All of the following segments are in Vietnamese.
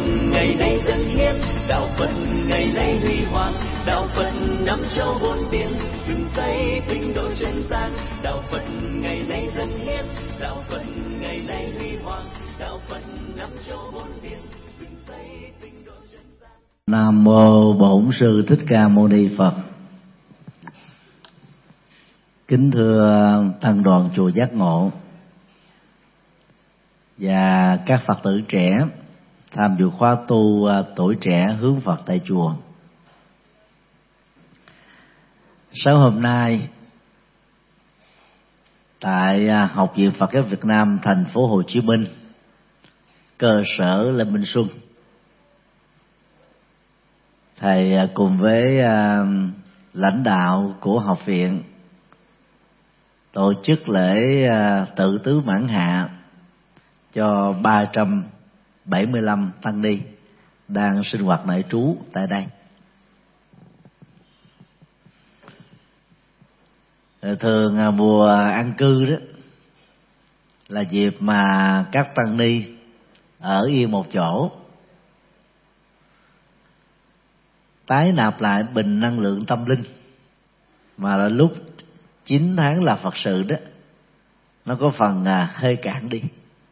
ngày nay dân hiến, đạo Phật ngày nay huy hoàng, đạo Phật năm châu bốn biển, dựng xây tinh độ chân gian. Đạo Phật ngày nay dân hiến, đạo Phật ngày nay huy hoàng, đạo Phật năm châu bốn biển, dựng xây tinh độ chân gian. Nam mô Bổn Sư Thích Ca Mâu Ni Phật. Kính thưa tăng đoàn chùa Giác Ngộ và các Phật tử trẻ tham dự khóa tu tuổi trẻ hướng Phật tại chùa. Sáng hôm nay tại Học viện Phật giáo Việt Nam thành phố Hồ Chí Minh, cơ sở Lê Minh Xuân, thầy cùng với lãnh đạo của học viện tổ chức lễ tự tứ mãn hạ cho 375 tăng ni đang sinh hoạt nội trú tại đây. Thường mùa an cư đó là dịp mà các tăng ni ở yên một chỗ, tái nạp lại bình năng lượng tâm linh, mà là lúc 9 tháng là Phật sự đó nó có phần hơi cạn đi.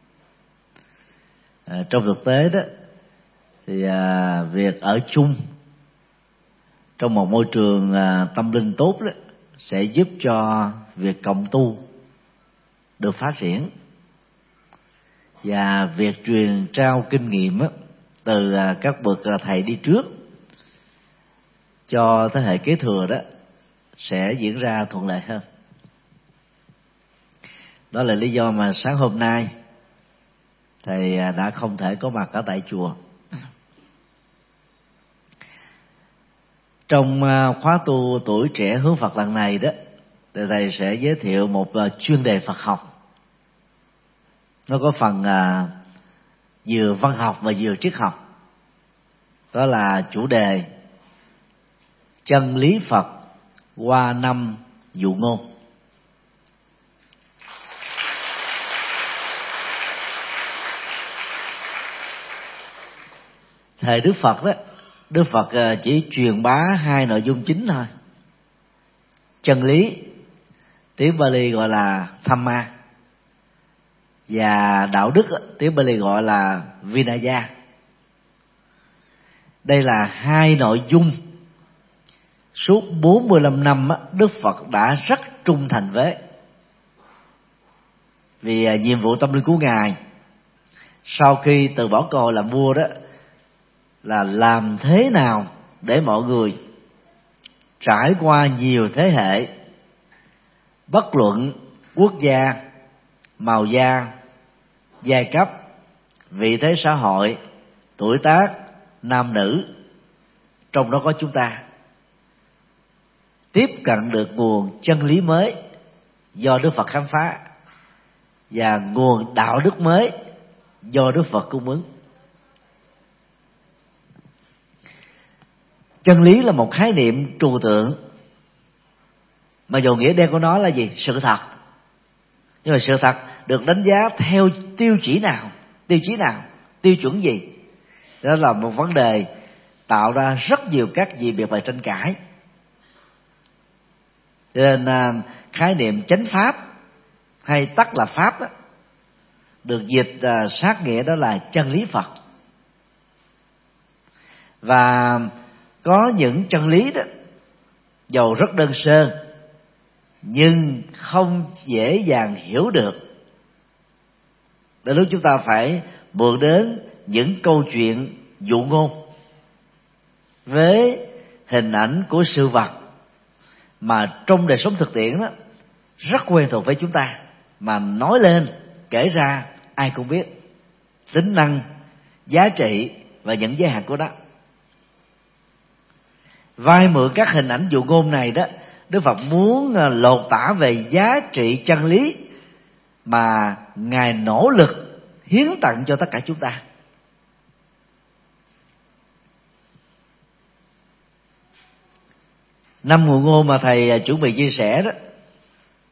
Trong thực tế đó thì việc ở chung trong một môi trường tâm linh tốt đó sẽ giúp cho việc cộng tu được phát triển, và việc truyền trao kinh nghiệm đó, từ các bậc thầy đi trước cho thế hệ kế thừa đó sẽ diễn ra thuận lợi hơn. Đó là lý do mà sáng hôm nay thầy đã không thể có mặt ở tại chùa. Trong khóa tu tuổi trẻ hướng Phật lần này đó, thì thầy sẽ giới thiệu một chuyên đề Phật học. Nó có phần vừa văn học và vừa triết học. Đó là chủ đề chân lý Phật qua 5 dụ ngôn. Thời Đức Phật đó, Đức Phật chỉ truyền bá 2 nội dung chính thôi. Chân lý, tiếng Pali gọi là Dhamma, và đạo đức, tiếng Pali gọi là Vinaya. Đây là 2 nội dung suốt 45 năm Đức Phật đã rất trung thành với. Vì nhiệm vụ tâm linh của Ngài sau khi từ bỏ cơ hội làm vua đó là làm thế nào để mọi người trải qua nhiều thế hệ, bất luận quốc gia, màu da, giai cấp, vị thế xã hội, tuổi tác, nam nữ, trong đó có chúng ta, tiếp cận được nguồn chân lý mới do Đức Phật khám phá và nguồn đạo đức mới do Đức Phật cung ứng. Chân lý là một khái niệm trừu tượng, mà dù nghĩa đen của nó là gì? Sự thật. Nhưng mà sự thật được đánh giá theo tiêu chí nào, tiêu chuẩn gì? Đó là một vấn đề tạo ra rất nhiều các dị biệt và tranh cãi. Cho nên khái niệm chánh pháp hay tắc là pháp đó, được dịch sát nghĩa đó là chân lý Phật. Và có những chân lý đó dầu rất đơn sơ nhưng không dễ dàng hiểu được, đến lúc chúng ta phải mượn đến những câu chuyện dụ ngôn với hình ảnh của sự vật mà trong đời sống thực tiễn đó rất quen thuộc với chúng ta, mà nói lên kể ra ai cũng biết tính năng, giá trị và những giới hạn của nó. Vai mượn các hình ảnh dụ ngôn này đó, Đức Phật muốn lột tả về giá trị chân lý mà Ngài nỗ lực hiến tặng cho tất cả chúng ta. Năm ngụ ngôn mà thầy chuẩn bị chia sẻ đó,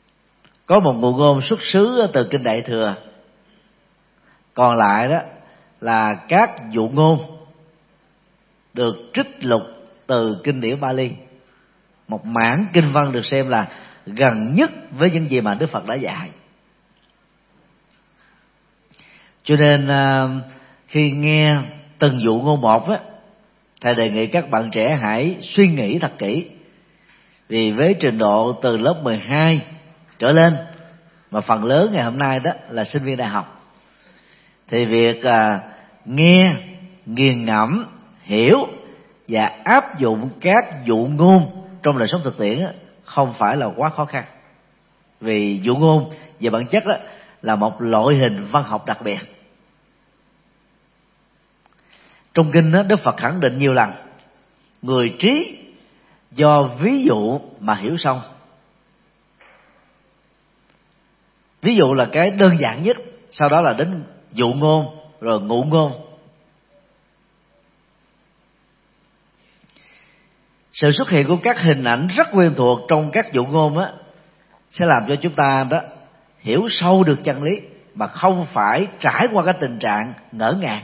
có một ngụ ngôn xuất xứ từ Kinh Đại Thừa, còn lại đó là các dụ ngôn được trích lục từ kinh điển Bali, một mảng kinh văn được xem là gần nhất với những gì mà Đức Phật đã dạy. Cho nên khi nghe từng dụ ngôn một á, thầy đề nghị các bạn trẻ hãy suy nghĩ thật kỹ, vì với trình độ từ lớp 12 trở lên, mà phần lớn ngày hôm nay đó là sinh viên đại học, thì việc nghe, nghiền ngẫm, hiểu và áp dụng các dụ ngôn trong đời sống thực tiễn không phải là quá khó khăn. Vì dụ ngôn về bản chất đó là một loại hình văn học đặc biệt. Trong kinh đó, Đức Phật khẳng định nhiều lần người trí do ví dụ mà hiểu xong. Ví dụ là cái đơn giản nhất, sau đó là đến dụ ngôn, rồi ngụ ngôn. Sự xuất hiện của các hình ảnh rất quen thuộc trong các dụ ngôn á sẽ làm cho chúng ta đó hiểu sâu được chân lý mà không phải trải qua cái tình trạng ngỡ ngàng.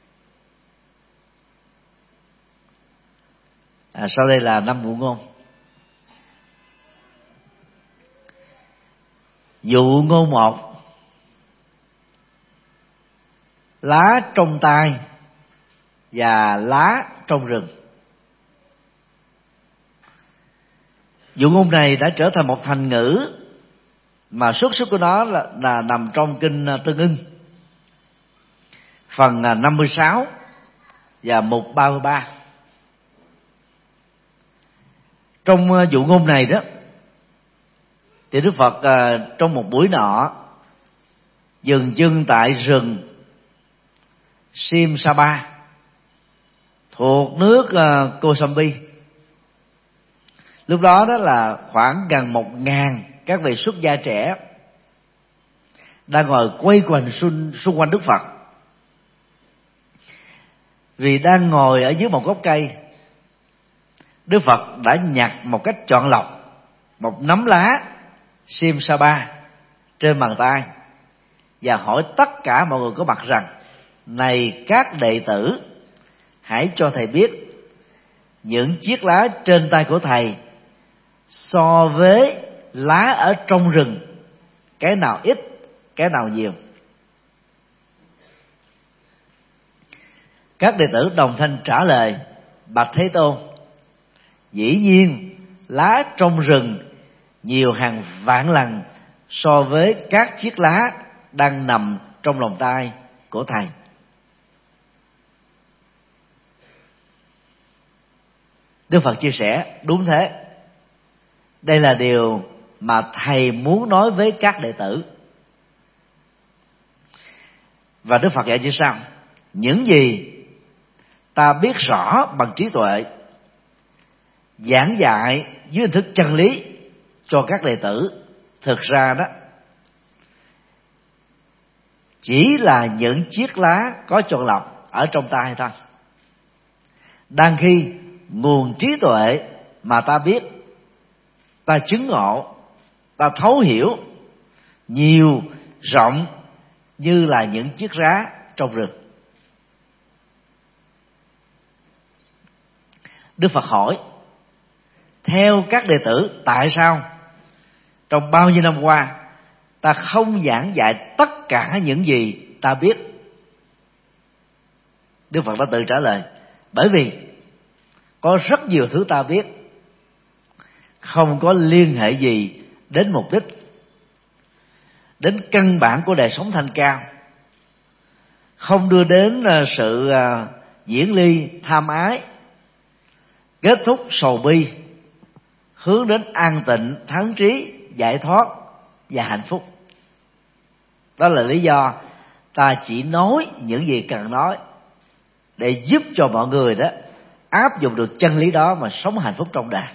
Sau đây là 5 dụ ngôn. Dụ ngôn 1: lá trong tay và lá trong rừng. Dụ ngôn này đã trở thành một thành ngữ mà xuất xứ của nó là nằm trong kinh Tương Ưng, phần 56 và mục 33. Trong dụ ngôn này đó thì Đức Phật trong một buổi nọ dừng chân tại rừng Simsapa thuộc nước Kosambi. Lúc đó đó là khoảng gần 1.000 các vị xuất gia trẻ đang ngồi quay quanh xung quanh Đức Phật. Vì đang ngồi ở dưới một gốc cây, Đức Phật đã nhặt một cách chọn lọc một nắm lá Simsapa trên bàn tay và hỏi tất cả mọi người có mặt rằng: này các đệ tử, hãy cho thầy biết những chiếc lá trên tay của thầy so với lá ở trong rừng, cái nào ít, cái nào nhiều. Các đệ tử đồng thanh trả lời: bạch Thế Tôn, dĩ nhiên lá trong rừng nhiều hàng vạn lần so với các chiếc lá đang nằm trong lòng tay của thầy. Đức Phật chia sẻ: đúng thế, đây là điều mà thầy muốn nói với các đệ tử. Và Đức Phật dạy như sau: những gì ta biết rõ bằng trí tuệ, giảng dạy dưới hình thức chân lý cho các đệ tử, thực ra đó chỉ là những chiếc lá có chọn lọc ở trong tay thôi. Đang khi nguồn trí tuệ mà ta biết, ta chứng ngộ, ta thấu hiểu nhiều, rộng như là những chiếc lá trong rừng. Đức Phật hỏi: theo các đệ tử, tại sao trong bao nhiêu năm qua ta không giảng dạy tất cả những gì ta biết? Đức Phật đã tự trả lời: bởi vì có rất nhiều thứ ta biết không có liên hệ gì đến mục đích, đến căn bản của đời sống thanh cao, không đưa đến sự diễn ly tham ái, kết thúc sầu bi, hướng đến an tịnh, thắng trí, giải thoát và hạnh phúc. Đó là lý do ta chỉ nói những gì cần nói để giúp cho mọi người đó áp dụng được chân lý đó mà sống hạnh phúc trong đời.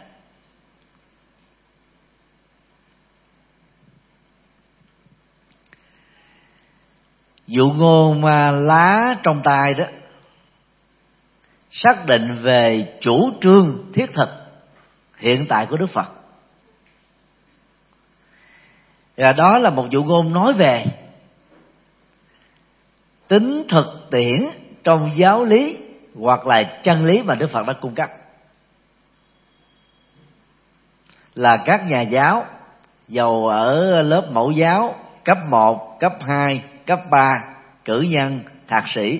Dụ ngôn lá trong tay đó xác định về chủ trương thiết thực hiện tại của Đức Phật. Và đó là một dụ ngôn nói về tính thực tiễn trong giáo lý hoặc là chân lý mà Đức Phật đã cung cấp. Là các nhà giáo, dầu ở lớp mẫu giáo, cấp 1, cấp 2, cấp 3, cử nhân, thạc sĩ,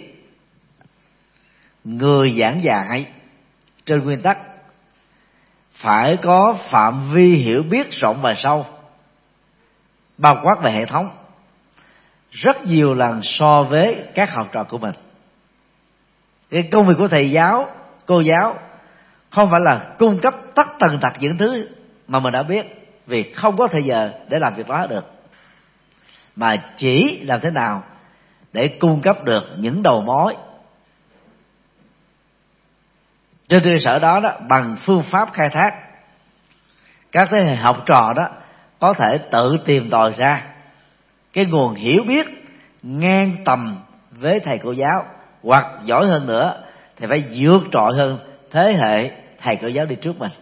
người giảng dạy trên nguyên tắc phải có phạm vi hiểu biết rộng và sâu, bao quát về hệ thống, rất nhiều lần so với các học trò của mình. Cái công việc của thầy giáo, cô giáo không phải là cung cấp tất tần tật những thứ mà mình đã biết, vì không có thời giờ để làm việc đó được, mà chỉ làm thế nào để cung cấp được những đầu mối. Trên cơ sở đó, bằng phương pháp khai thác, các thế hệ học trò đó có thể tự tìm tòi ra cái nguồn hiểu biết ngang tầm với thầy cô giáo, hoặc giỏi hơn nữa thì phải vượt trội hơn thế hệ thầy cô giáo đi trước mình.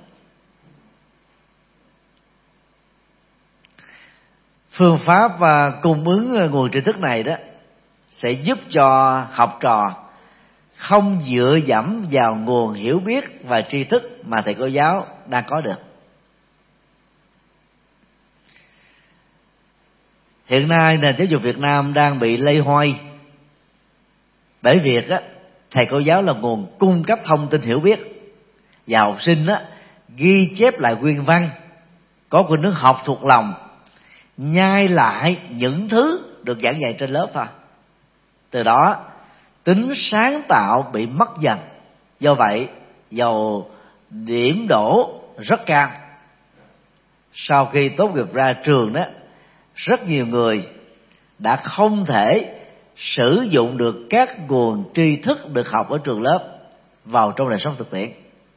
Phương pháp cung ứng nguồn tri thức này đó sẽ giúp cho học trò không dựa dẫm vào nguồn hiểu biết và tri thức mà thầy cô giáo đang có được. Hiện nay nền giáo dục Việt Nam đang bị lây hoay bởi việc thầy cô giáo là nguồn cung cấp thông tin hiểu biết, và học sinh ghi chép lại nguyên văn, có khuynh hướng học thuộc lòng, nhai lại những thứ được giảng dạy trên lớp thôi. Từ đó tính sáng tạo bị mất dần. Do vậy, dầu điểm đỗ rất cao, sau khi tốt nghiệp ra trường đó, rất nhiều người đã không thể sử dụng được các nguồn tri thức được học ở trường lớp vào trong đời sống thực tiễn.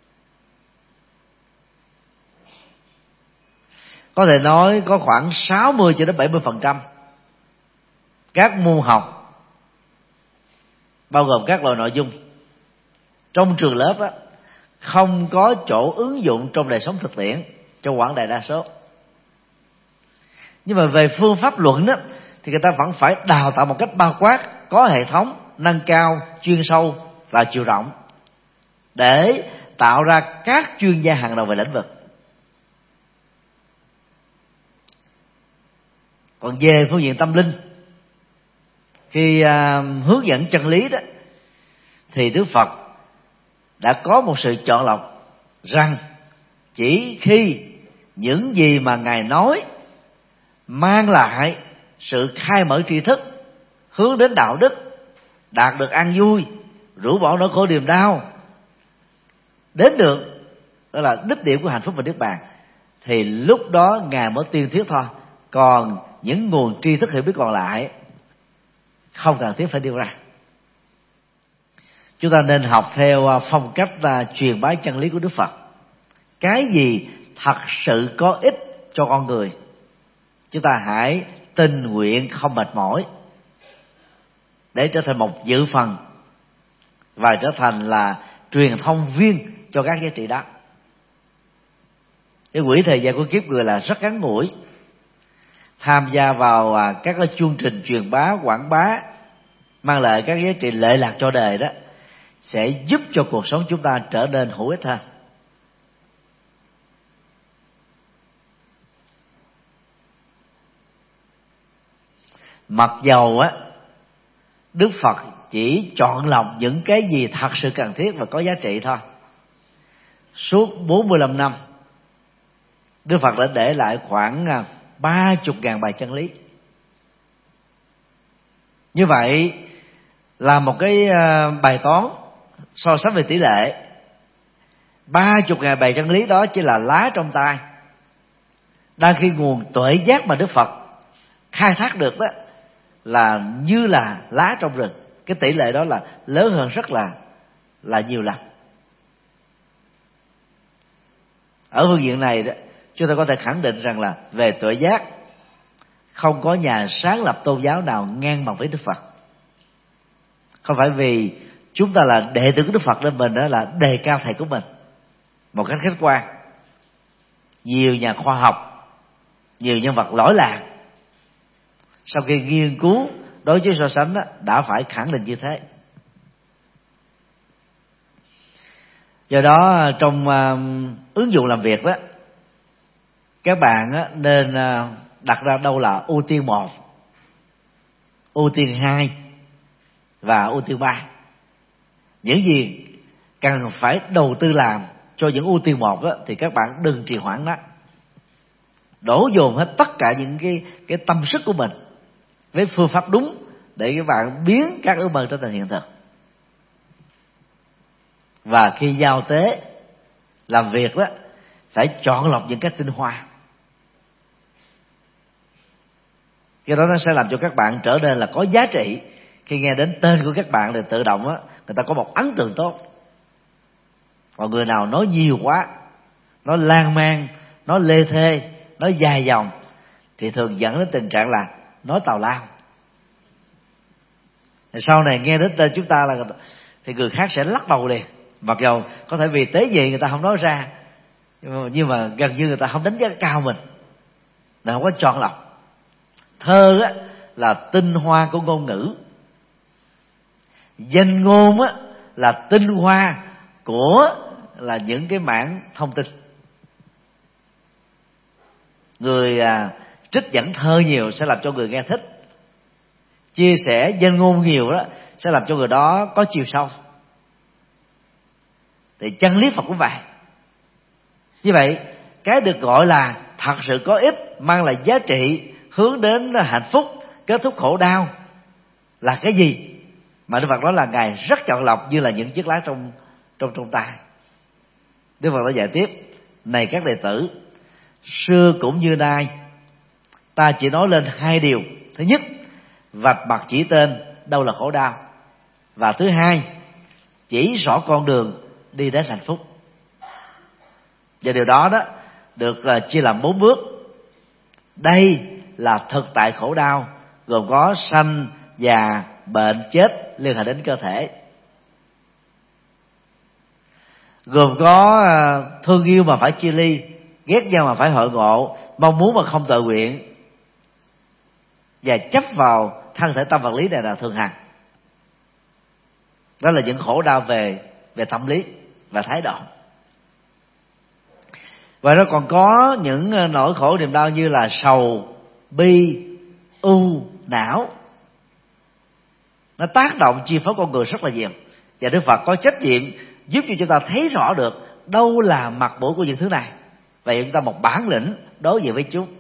Có thể nói có khoảng 60 cho đến 70% các môn học, bao gồm các loại nội dung trong trường lớp không có chỗ ứng dụng trong đời sống thực tiễn cho quảng đại đa số. Nhưng mà về phương pháp luận đó, thì người ta vẫn phải đào tạo một cách bao quát, có hệ thống, nâng cao, chuyên sâu và chiều rộng, để tạo ra các chuyên gia hàng đầu về lĩnh vực. Còn về phương diện tâm linh, khi hướng dẫn chân lý đó, thì Đức Phật đã có một sự chọn lọc rằng chỉ khi những gì mà Ngài nói mang lại sự khai mở tri thức, hướng đến đạo đức, đạt được an vui, rũ bỏ nỗi khổ niềm đau, đến được đó là đích điểm của hạnh phúc và niết bàn, thì lúc đó Ngài mới tuyên thuyết thôi. Còn những nguồn tri thức hiểu biết còn lại không cần thiết phải đưa ra. Chúng ta nên học theo phong cách truyền bá chân lý của Đức Phật. Cái gì thật sự có ích cho con người, chúng ta hãy tình nguyện không mệt mỏi để trở thành một dự phần và trở thành là truyền thông viên cho các giá trị đó. Cái quỹ thời gian của kiếp người là rất ngắn ngủi. Tham gia vào các cái chương trình truyền bá, quảng bá mang lại các giá trị lệ lạc cho đời đó sẽ giúp cho cuộc sống chúng ta trở nên hữu ích hơn. Mặc dầu Đức Phật chỉ chọn lọc những cái gì thật sự cần thiết và có giá trị thôi, suốt 45 năm Đức Phật đã để lại khoảng 30.000 bài chân lý. Như vậy là một cái bài toán so sánh về tỷ lệ. 30.000 bài chân lý đó chỉ là lá trong tay, đang khi nguồn tuệ giác mà Đức Phật khai thác được đó là như là lá trong rừng. Cái tỷ lệ đó là lớn hơn rất là nhiều lần. Ở phương diện này đó, chúng ta có thể khẳng định rằng là về tuệ giác, không có nhà sáng lập tôn giáo nào ngang bằng với Đức Phật. Không phải vì chúng ta là đệ tử của Đức Phật nên mình đó là đề cao thầy của mình. Một cách khách quan, nhiều nhà khoa học, nhiều nhân vật lỗi lạc sau khi nghiên cứu đối chiếu so sánh đã phải khẳng định như thế. Do đó trong ứng dụng làm việc đó, các bạn nên đặt ra đâu là ưu tiên 1, ưu tiên 2 và ưu tiên 3. Những gì cần phải đầu tư làm cho những ưu tiên 1 thì các bạn đừng trì hoãn đó, đổ dồn hết tất cả những cái tâm sức của mình với phương pháp đúng để các bạn biến các ước mơ trở thành hiện thực. Và khi giao tế làm việc đó, phải chọn lọc những cái tinh hoa. Cái đó nó sẽ làm cho các bạn trở nên là có giá trị. Khi nghe đến tên của các bạn thì tự động người ta có một ấn tượng tốt. Còn người nào nói nhiều quá, nói lan man, nói lê thê, nói dài dòng thì thường dẫn đến tình trạng là nói tào lao. Sau này nghe đến tên chúng ta là thì người khác sẽ lắc đầu liền, mặc dầu có thể vì tế gì người ta không nói ra, nhưng mà gần như người ta không đánh giá cao mình, là không có chọn lọc. Thơ là tinh hoa của ngôn ngữ, danh ngôn là tinh hoa của là những cái mảng thông tin. Người trích dẫn thơ nhiều sẽ làm cho người nghe thích, chia sẻ danh ngôn nhiều đó sẽ làm cho người đó có chiều sâu. Thì chân lý Phật cũng vậy. Như vậy cái được gọi là thật sự có ích, mang lại giá trị, hướng đến hạnh phúc, kết thúc khổ đau là cái gì? Mà Đức Phật nói là Ngài rất chọn lọc như là những chiếc lá trong tay. Đức Phật đã dạy tiếp: này các đệ tử, xưa cũng như nay, ta chỉ nói lên 2 điều. Thứ nhất, vạch mặt chỉ tên đâu là khổ đau. Và thứ hai, chỉ rõ con đường đi đến hạnh phúc. Và điều đó được chia làm 4 bước. Đây là thực tại khổ đau, gồm có sanh, già, bệnh, chết liên hệ đến cơ thể, gồm có thương yêu mà phải chia ly, ghét nhau mà phải hội ngộ, mong muốn mà không tự nguyện, và chấp vào thân thể tâm vật lý này là thường hằng. Đó là những khổ đau về tâm lý và thái độ. Và nó còn có những nỗi khổ niềm đau như là sầu, bi, ưu, não. Nó tác động chi phối con người rất là nhiều. Và Đức Phật có trách nhiệm giúp cho chúng ta thấy rõ được đâu là mặt mũi của những thứ này, và chúng ta một bản lĩnh đối diện với chúng.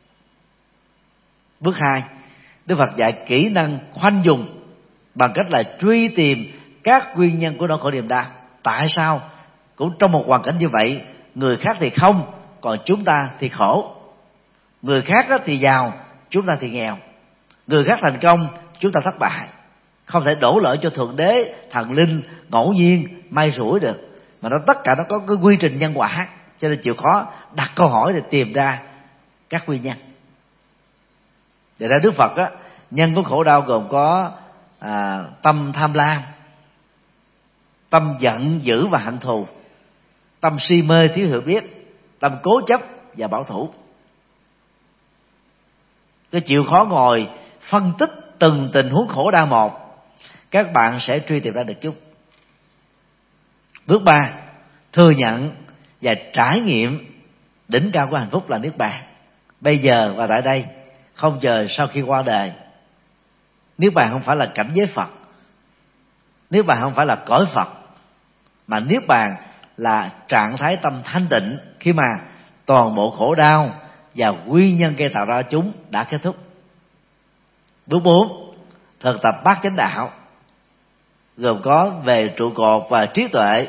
Bước 2, Đức Phật dạy kỹ năng khoanh dùng bằng cách là truy tìm các nguyên nhân của nỗi khổ niềm đau. Tại sao cũng trong một hoàn cảnh như vậy, người khác thì không, còn chúng ta thì khổ. Người khác thì giàu, chúng ta thì nghèo. Người khác thành công, chúng ta thất bại. Không thể đổ lỗi cho Thượng Đế, thần linh, ngẫu nhiên, may rủi được, mà tất cả nó có cái quy trình nhân quả. Cho nên chịu khó đặt câu hỏi để tìm ra các nguyên nhân. Để ra Đức Phật nhân của khổ đau gồm có tâm tham lam, tâm giận dữ và hận thù, tâm si mê thiếu hiểu biết, tâm cố chấp và bảo thủ. Cái chịu khó ngồi phân tích từng tình huống khổ đau một, các bạn sẽ truy tìm ra được chúng. Bước 3, thừa nhận và trải nghiệm đỉnh cao của hạnh phúc là niết bàn, bây giờ và tại đây, không chờ sau khi qua đời. Niết bàn không phải là cảnh giới Phật, niết bàn không phải là cõi Phật, mà niết bàn là trạng thái tâm thanh tịnh khi mà toàn bộ khổ đau và nguyên nhân gây tạo ra chúng đã kết thúc. Bước 4, thực tập bát chánh đạo, gồm có về trụ cột và trí tuệ,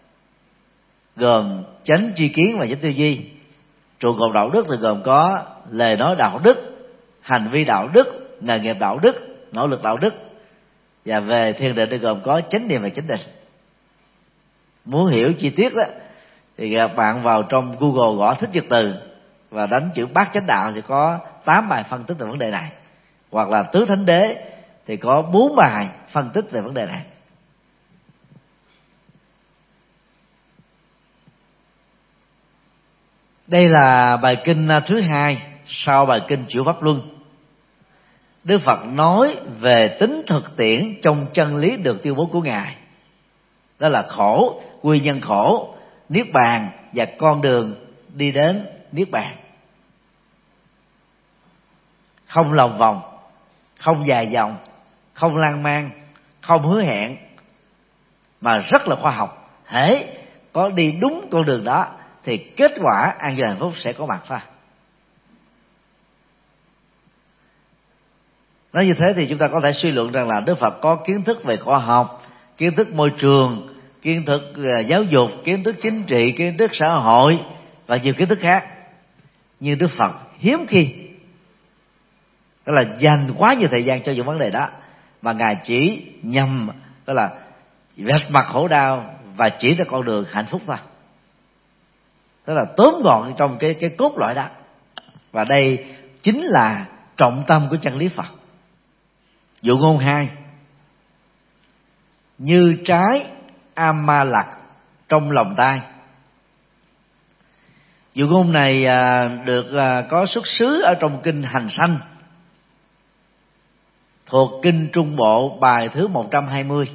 gồm chánh tri kiến và chánh tư duy. Trụ cột đạo đức thì gồm có lời nói đạo đức, hành vi đạo đức, nghề nghiệp đạo đức, nỗ lực đạo đức. Và về thiền định thì gồm có chánh niệm và chánh định. Muốn hiểu chi tiết thì các bạn vào trong Google gõ Thích Nhật Từ và đánh chữ bát chánh đạo thì có 8 bài phân tích về vấn đề này. Hoặc là Tứ Thánh Đế thì có 4 bài phân tích về vấn đề này. Đây là bài kinh thứ 2 sau bài kinh Chuyển Pháp Luân. Đức Phật nói về tính thực tiễn trong chân lý được tuyên bố của Ngài. Đó là khổ, nguyên nhân khổ, niết bàn và con đường đi đến niết bàn. Không lòng vòng, không dài dòng, không lan man, không hứa hẹn, mà rất là khoa học. Hễ có đi đúng con đường đó thì kết quả an vui hạnh phúc sẽ có mặt thôi. Nói như thế thì chúng ta có thể suy luận rằng là Đức Phật có kiến thức về khoa học, kiến thức môi trường, kiến thức giáo dục, kiến thức chính trị, kiến thức xã hội và nhiều kiến thức khác. Nhưng Đức Phật hiếm khi đó là dành quá nhiều thời gian cho những vấn đề đó, mà Ngài chỉ nhằm đó là vạch mặt khổ đau và chỉ ra con đường hạnh phúc thôi. Đó là tóm gọn trong cái cốt lõi đó. Và đây chính là trọng tâm của chân lý Phật. Dụ ngôn 2: như trái ama lặc trong lòng tai. Dụ ngôn này được có xuất xứ ở trong kinh Hành Sanh, thuộc kinh Trung Bộ bài thứ 120.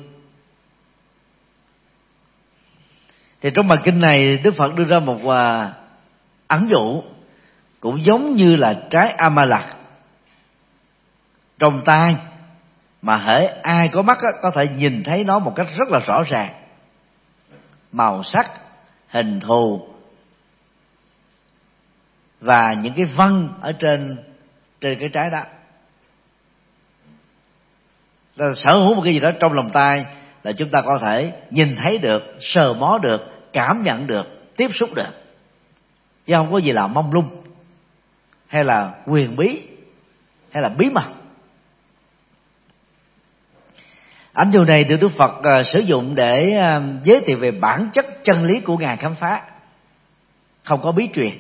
Thì trong bài kinh này Đức Phật đưa ra một ẩn dụ cũng giống như là trái ama lặc trong tai, mà hễ ai có mắt có thể nhìn thấy nó một cách rất là rõ ràng, màu sắc, hình thù và những cái vân ở trên cái trái đó. Sở hữu một cái gì đó trong lòng tai là chúng ta có thể nhìn thấy được, sờ mó được, cảm nhận được, tiếp xúc được, chứ không có gì là mông lung hay là huyền bí hay là bí mật. Ảnh dụ này được Đức Phật sử dụng để giới thiệu về bản chất chân lý của Ngài khám phá, không có bí truyền.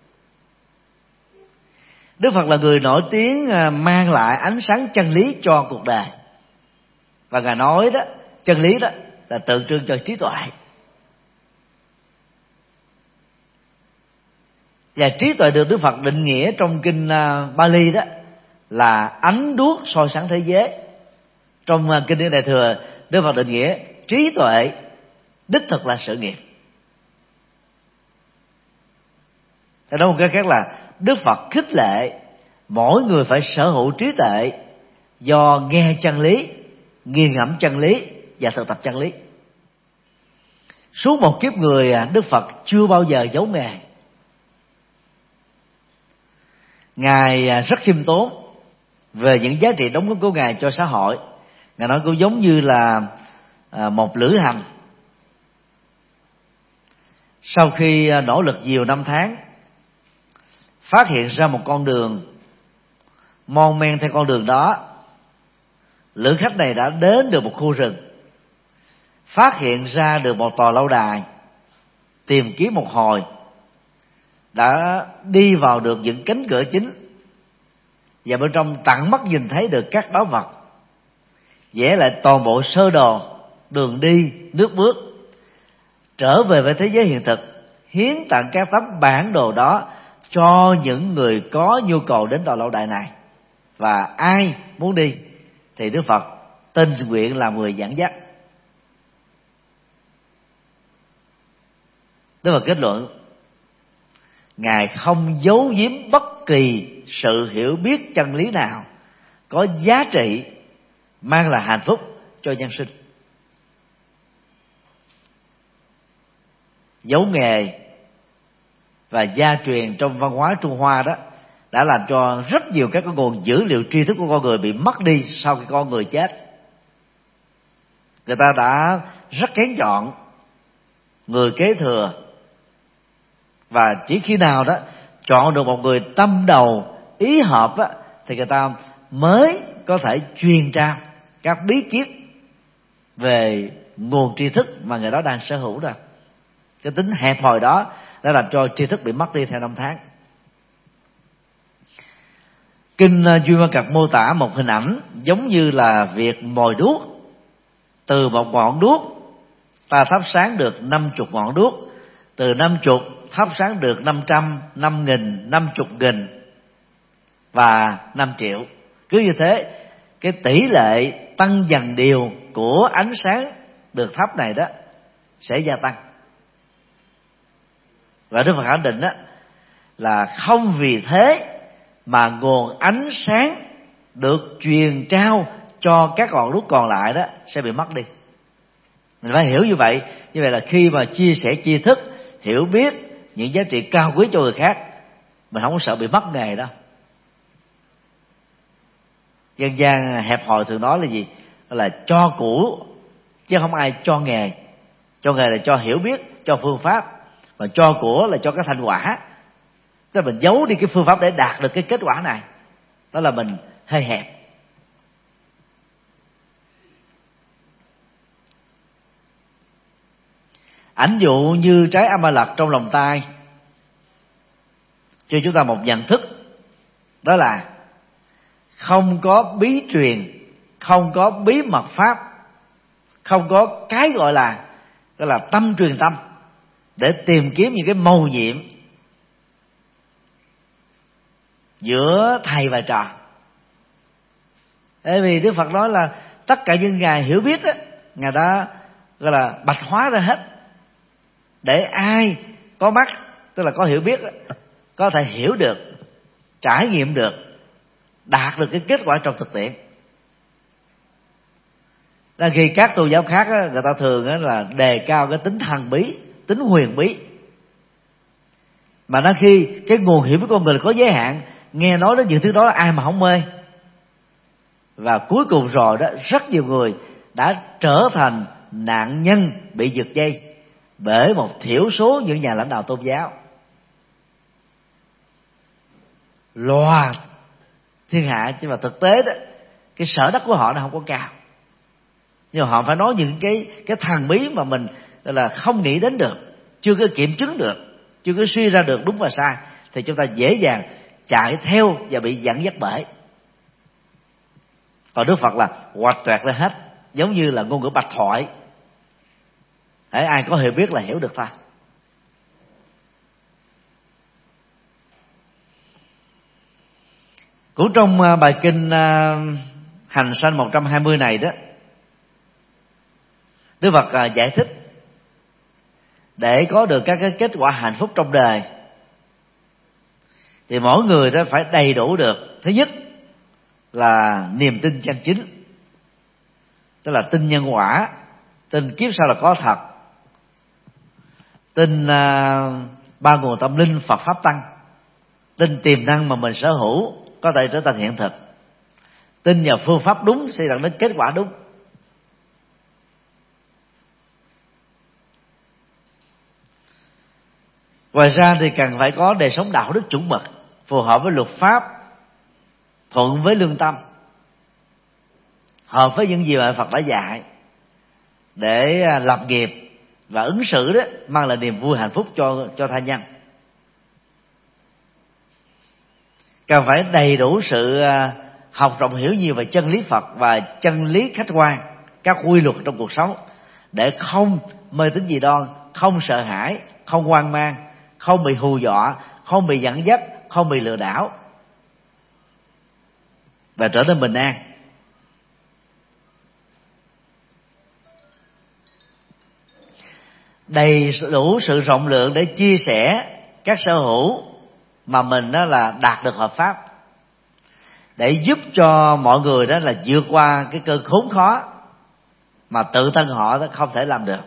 Đức Phật là người nổi tiếng mang lại ánh sáng chân lý cho cuộc đời, và Ngài nói đó, chân lý đó là tượng trưng cho trí tuệ. Và trí tuệ được Đức Phật định nghĩa trong kinh Bali đó là ánh đuốc soi sáng thế giới. Trong kinh Điển Đại Thừa, Đức Phật định nghĩa trí tuệ đích thực là sự nghiệp. Thế đó một cái khác là Đức Phật khích lệ mỗi người phải sở hữu trí tuệ do nghe chân lý, nghiền ngẫm chân lý và thực tập chân lý. Suốt một kiếp người, Đức Phật chưa bao giờ giấu nghề. Ngài rất khiêm tốn về những giá trị đóng góp của Ngài cho xã hội. Ngài nói cũng giống như là một lữ hành sau khi nỗ lực nhiều năm tháng, phát hiện ra một con đường, mon men theo con đường đó, lữ khách này đã đến được một khu rừng, phát hiện ra được một tòa lâu đài, tìm kiếm một hồi, đã đi vào được những cánh cửa chính, và bên trong tận mắt nhìn thấy được các báu vật, vẽ lại toàn bộ sơ đồ, đường đi, nước bước, trở về với thế giới hiện thực, hiến tặng các tấm bản đồ đó cho những người có nhu cầu đến tòa lâu đài này. Và ai muốn đi thì Đức Phật tình nguyện làm người dẫn dắt. Đức Phật kết luận Ngài không giấu giếm bất kỳ sự hiểu biết chân lý nào có giá trị mang lại hạnh phúc cho nhân sinh. Giấu nghề và gia truyền trong văn hóa Trung Hoa đó đã làm cho rất nhiều các nguồn dữ liệu tri thức của con người bị mất đi sau khi con người chết. Người ta đã rất kén chọn người kế thừa, và chỉ khi nào đó chọn được một người tâm đầu ý hợp á, thì người ta mới có thể truyền trao các bí kíp về nguồn tri thức mà người đó đang sở hữu đó. Cái tính hẹp hòi đó đã làm cho tri thức bị mất đi theo năm tháng. Kinh Duy Ma Cật mô tả một hình ảnh giống như là việc mồi đuốc. Từ một ngọn đuốc ta thắp sáng được 50 ngọn đuốc, từ 50 thắp sáng được 500, 5.000, 50.000 và 5 triệu. Cứ như thế, cái tỷ lệ tăng dần đều của ánh sáng được thắp này đó sẽ gia tăng. Và Đức Phật khẳng định đó là không vì thế mà nguồn ánh sáng được truyền trao cho các ngọn đuốc còn lại đó sẽ bị mất đi. Mình phải hiểu như vậy. Như vậy là khi mà chia sẻ tri thức, hiểu biết những giá trị cao quý cho người khác, mình không có sợ bị mất nghề đâu. Dân gian hẹp hòi thường nói là gì? Đó là cho của, chứ không ai cho nghề. Cho nghề là cho hiểu biết, cho phương pháp. Còn cho của là cho cái thành quả. Tức là mình giấu đi cái phương pháp để đạt được cái kết quả này. Đó là mình hơi hẹp. Ảnh dụ như trái Amalak trong lòng tay cho chúng ta một nhận thức, đó là không có bí truyền, không có bí mật pháp, không có cái gọi là tâm truyền tâm để tìm kiếm những cái mầu nhiệm giữa thầy và trò. Bởi vì Đức Phật nói là tất cả những Ngài hiểu biết đó, Ngài đã gọi là bạch hóa ra hết, để ai có mắt, tức là có hiểu biết đó, có thể hiểu được, trải nghiệm được, đạt được cái kết quả trong thực tiễn. Là khi các tôn giáo khác đó, người ta thường đó là đề cao cái tính thần bí, tính huyền bí, mà nó khi cái nguồn hiểu biết con người có giới hạn, nghe nói đến những thứ đó là ai mà không mê. Và cuối cùng rồi đó, rất nhiều người đã trở thành nạn nhân bị giật dây bởi một thiểu số những nhà lãnh đạo tôn giáo loa thiên hạ. Nhưng mà thực tế đó, cái sở đắc của họ nó không có cao, nhưng mà họ phải nói những cái thần bí mà mình là không nghĩ đến được, chưa có kiểm chứng được, chưa có suy ra được đúng và sai, thì chúng ta dễ dàng chạy theo và bị dẫn dắt bởi. Còn Đức Phật là hoạch toẹt ra hết, giống như là ngôn ngữ bạch thoại, để ai có hiểu biết là hiểu được thôi. Cũng trong bài kinh Hành Sanh 120 này đó, Đức Phật giải thích để có được các cái kết quả hạnh phúc trong đời thì mỗi người đó phải đầy đủ được. Thứ nhất là niềm tin chân chính, tức là tin nhân quả, tin kiếp sau là có thật, tin ba nguồn tâm linh, Phật pháp tăng, tin tiềm năng mà mình sở hữu có thể trở thành hiện thực, tin vào phương pháp đúng sẽ dẫn đến kết quả đúng. Ngoài ra thì cần phải có đời sống đạo đức chuẩn mực, phù hợp với luật pháp, thuận với lương tâm, hợp với những gì mà Phật đã dạy, để lập nghiệp và ứng xử đó mang lại niềm vui hạnh phúc cho tha nhân. Cần phải đầy đủ sự học rộng hiểu nhiều về chân lý Phật và chân lý khách quan, các quy luật trong cuộc sống, để không mê tín dị đoan, không sợ hãi, không hoang mang, không bị hù dọa, không bị dẫn dắt, không bị lừa đảo, và trở nên bình an. Đầy đủ sự rộng lượng để chia sẻ các sở hữu mà mình đó là đạt được hợp pháp, để giúp cho mọi người đó là vượt qua cái cơn khốn khó mà tự thân họ đó không thể làm được.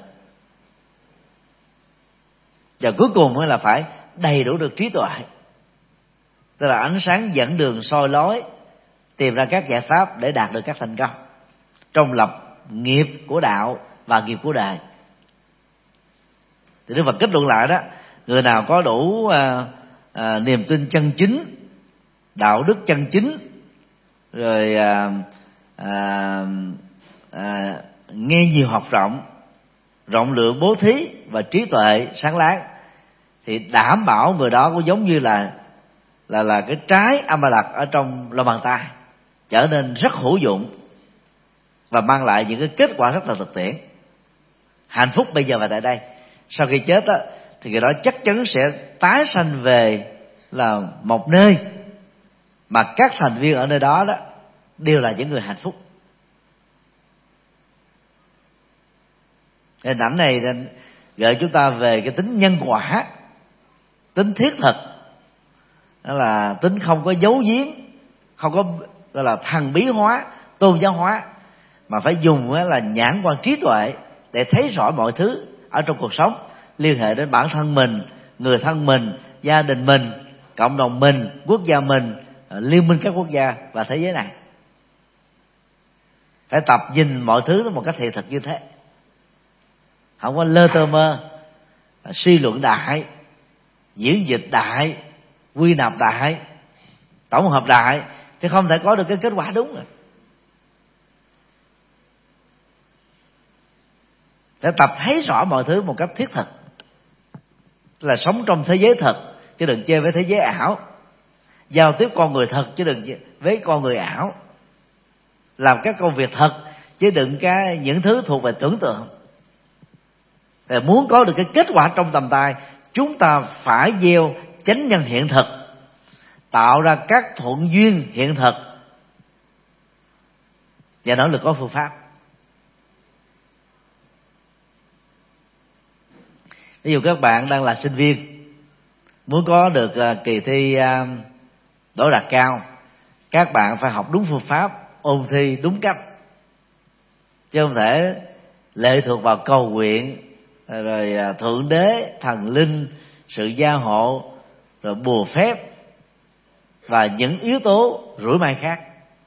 Và cuối cùng là phải đầy đủ được trí tuệ, tức là ánh sáng dẫn đường soi lối, tìm ra các giải pháp để đạt được các thành công trong lập nghiệp của đạo và nghiệp của đời. Thì Đức Phật kết luận lại đó, người nào có đủ niềm tin chân chính, đạo đức chân chính, rồi nghe nhiều học rộng lượng bố thí và trí tuệ sáng láng, thì đảm bảo người đó cũng giống như là cái trái Amalak ở trong lòng bàn tay, trở nên rất hữu dụng và mang lại những cái kết quả rất là thực tiễn, hạnh phúc bây giờ và tại đây. Sau khi chết á, thì người đó chắc chắn sẽ tái sanh về là một nơi mà các thành viên ở nơi đó đó đều là những người hạnh phúc. Hình ảnh này gợi chúng ta về cái tính nhân quả, tính thiết thực, đó là tính không có giấu giếm, không có gọi là thần bí hóa, tôn giáo hóa, mà phải dùng là nhãn quan trí tuệ để thấy rõ mọi thứ ở trong cuộc sống, liên hệ đến bản thân mình, người thân mình, gia đình mình, cộng đồng mình, quốc gia mình, liên minh các quốc gia và thế giới này. Phải tập nhìn mọi thứ nó một cách hiện thực như thế, không có lơ tơ mơ, suy luận đại, diễn dịch đại, quy nạp đại, tổng hợp đại, chứ không thể có được cái kết quả đúng rồi. Phải tập thấy rõ mọi thứ một cách thiết thực, là sống trong thế giới thật chứ đừng chơi với thế giới ảo, giao tiếp con người thật chứ đừng với con người ảo, làm các công việc thật chứ đừng những thứ thuộc về tưởng tượng. Để muốn có được cái kết quả trong tầm tay, chúng ta phải gieo chánh nhân hiện thực, tạo ra các thuận duyên hiện thực và nỗ lực có phương pháp. Ví dụ các bạn đang là sinh viên, muốn có được kỳ thi đỗ đạt cao, các bạn phải học đúng phương pháp, ôn thi đúng cách, chứ không thể lệ thuộc vào cầu nguyện, rồi thượng đế, thần linh, sự gia hộ, rồi bùa phép và những yếu tố rủi may khác.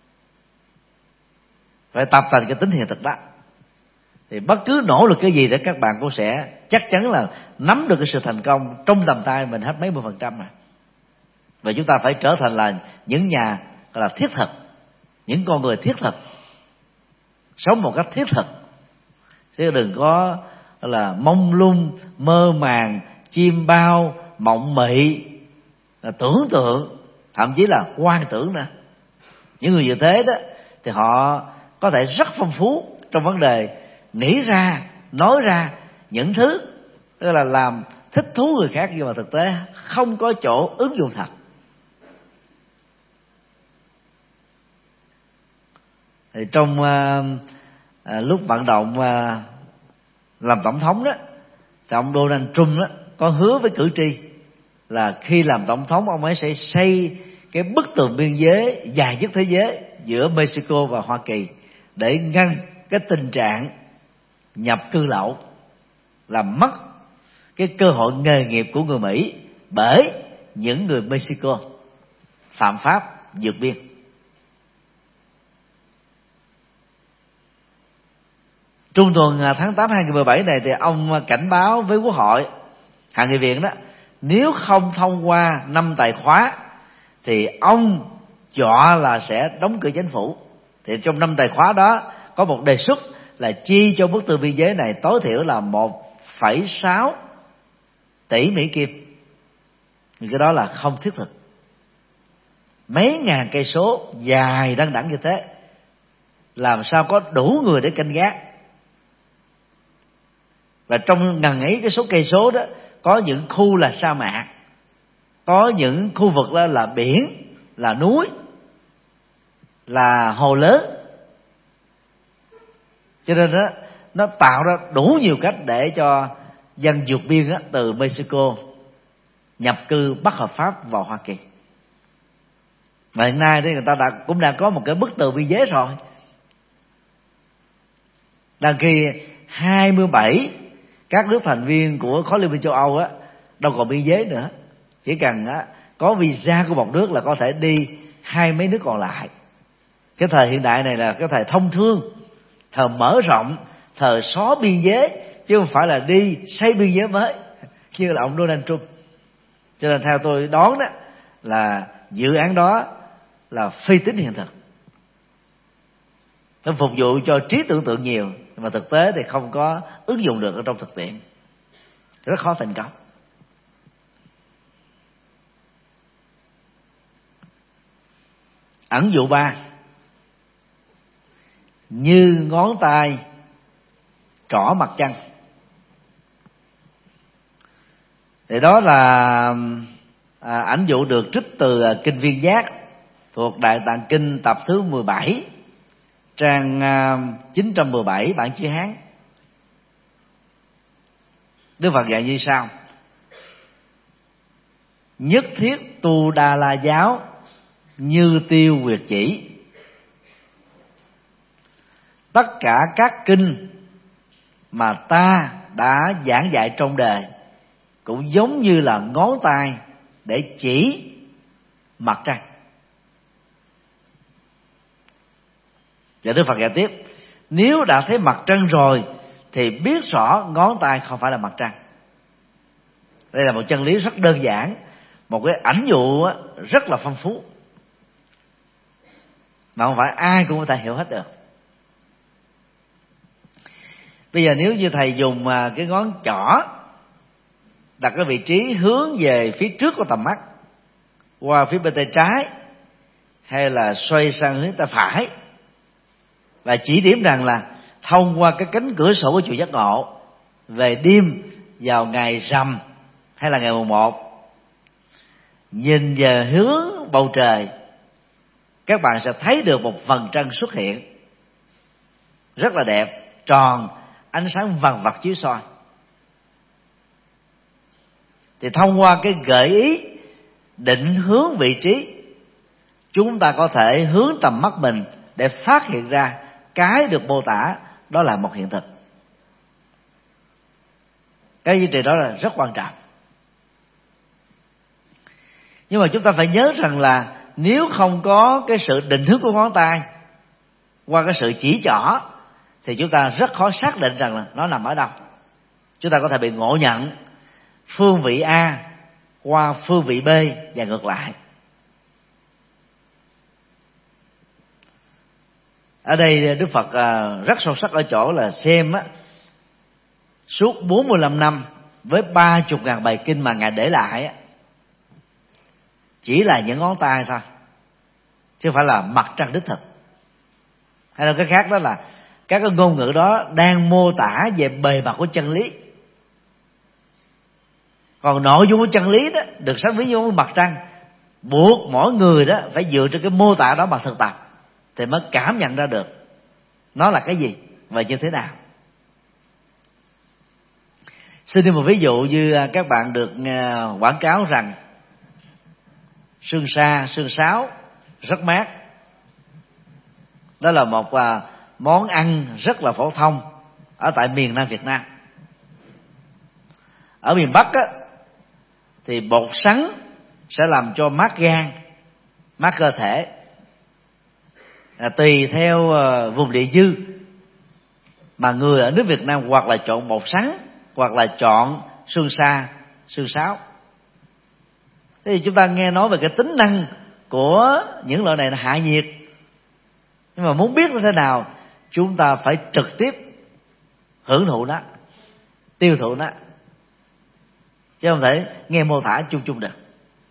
Phải tập thành cái tính hiện thực đó, thì bất cứ nỗ lực cái gì để các bạn cũng sẽ chắc chắn là nắm được cái sự thành công trong tầm tay mình hết mấy mươi % mà. Và chúng ta phải trở thành là những nhà gọi là thiết thực, những con người thiết thực, sống một cách thiết thực, chứ đừng có là mông lung, mơ màng, chiêm bao, mộng mị, là tưởng tượng, thậm chí là quan tưởng nữa. Những người như thế đó thì họ có thể rất phong phú trong vấn đề nghĩ ra, nói ra những thứ tức là làm thích thú người khác, nhưng mà thực tế không có chỗ ứng dụng thật. Thì trong lúc vận động làm tổng thống đó, thì ông Donald Trump đó có hứa với cử tri là khi làm tổng thống ông ấy sẽ xây cái bức tường biên giới dài nhất thế giới giữa Mexico và Hoa Kỳ để ngăn cái tình trạng nhập cư lậu, làm mất cái cơ hội nghề nghiệp của người Mỹ bởi những người Mexico phạm pháp vượt biên. Trung tuần tháng 8 2017 này thì ông cảnh báo với Quốc hội, Hạ nghị viện đó, nếu không thông qua 5 tài khóa thì ông dọa là sẽ đóng cửa chính phủ. Thì trong 5 tài khóa đó có một đề xuất là chi cho bức tường biên giới này tối thiểu là 1,6 tỷ Mỹ Kim. Nhưng cái đó là không thiết thực. Mấy ngàn cây số dài đăng đẳng như thế, làm sao có đủ người để canh gác? Và trong ngần ấy cái số cây số đó, có những khu là sa mạc, có những khu vực đó là biển, là núi, là hồ lớn. Cho nên đó, nó tạo ra đủ nhiều cách để cho dân vượt biên đó, từ Mexico nhập cư bất hợp pháp vào Hoa Kỳ. Và hiện nay thì người ta cũng đã có một cái bức tường biên giới rồi. Đang khi 27 các nước thành viên của khối Liên minh châu Âu á đâu còn biên giới nữa, chỉ cần có visa của một nước là có thể đi 20 mấy nước còn lại. Cái thời hiện đại này là cái thời thông thương, thời mở rộng, thời xóa biên giới, chứ không phải là đi xây biên giới mới như là ông Donald Trump. Cho nên theo tôi đoán đó là dự án đó là phi tính hiện thực, nó phục vụ cho trí tưởng tượng nhiều, mà thực tế thì không có ứng dụng được ở trong thực tiễn, rất khó thành công. Ẩn dụ 3: như ngón tay trỏ mặt trăng. Thì đó là ẩn dụ được trích từ kinh Viên Giác, thuộc Đại Tạng Kinh tập thứ 17, trang 917 bản chữ Hán. Đức Phật dạy như sau: nhất thiết tu Đa La giáo như tiêu huyệt chỉ. Tất cả các kinh mà ta đã giảng dạy trong đời cũng giống như là ngón tay để chỉ mặt trăng. Và Đức Phật dạy tiếp: nếu đã thấy mặt trăng rồi thì biết rõ ngón tay không phải là mặt trăng. Đây là một chân lý rất đơn giản, một cái ảnh dụ rất là phong phú, mà không phải ai cũng có thể hiểu hết được. Bây giờ nếu như thầy dùng cái ngón trỏ đặt cái vị trí hướng về phía trước của tầm mắt, qua phía bên tay trái, hay là xoay sang hướng tay phải, và chỉ điểm rằng là thông qua cái cánh cửa sổ của chùa Giác Ngộ về đêm vào ngày rằm hay là ngày mùng 1, nhìn về hướng bầu trời, các bạn sẽ thấy được một vầng trăng xuất hiện rất là đẹp, tròn, ánh sáng vằn vặt chiếu soi. Thì thông qua cái gợi ý định hướng vị trí, chúng ta có thể hướng tầm mắt mình để phát hiện ra cái được mô tả đó là một hiện thực. Cái giá trị đó là rất quan trọng. Nhưng mà chúng ta phải nhớ rằng là nếu không có cái sự định hướng của ngón tay qua cái sự chỉ trỏ thì chúng ta rất khó xác định rằng là nó nằm ở đâu. Chúng ta có thể bị ngộ nhận phương vị A qua phương vị B và ngược lại. Ở đây Đức Phật rất sâu sắc ở chỗ là xem suốt 45 năm với 30.000 bài kinh mà Ngài để lại chỉ là những ngón tay thôi, chứ không phải là mặt trăng đích thực. Hay là cái khác đó là các cái ngôn ngữ đó đang mô tả về bề mặt của chân lý, còn nội dung của chân lý đó được xác ví với mặt trăng, buộc mỗi người đó phải dựa trên cái mô tả đó bằng thực tập thì mới cảm nhận ra được nó là cái gì và như thế nào. Xin đưa một ví dụ như các bạn được quảng cáo rằng sương sa, sương sáo rất mát. Đó là một món ăn rất là phổ thông ở tại miền Nam Việt Nam. Ở miền Bắc thì bột sắn sẽ làm cho mát gan, mát cơ thể. Tùy theo vùng địa dư mà người ở nước Việt Nam hoặc là chọn bột sắn hoặc là chọn sương sa, sương sáo. Thế thì chúng ta nghe nói về cái tính năng của những loại này là hạ nhiệt, nhưng mà muốn biết như thế nào chúng ta phải trực tiếp hưởng thụ nó, tiêu thụ nó, chứ không thể nghe mô tả chung chung được.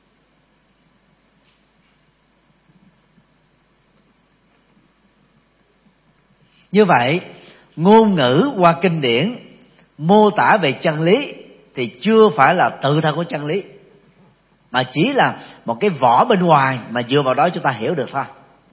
Như vậy, ngôn ngữ qua kinh điển mô tả về chân lý thì chưa phải là tự thân của chân lý, mà chỉ là một cái vỏ bên ngoài mà dựa vào đó chúng ta hiểu được thôi.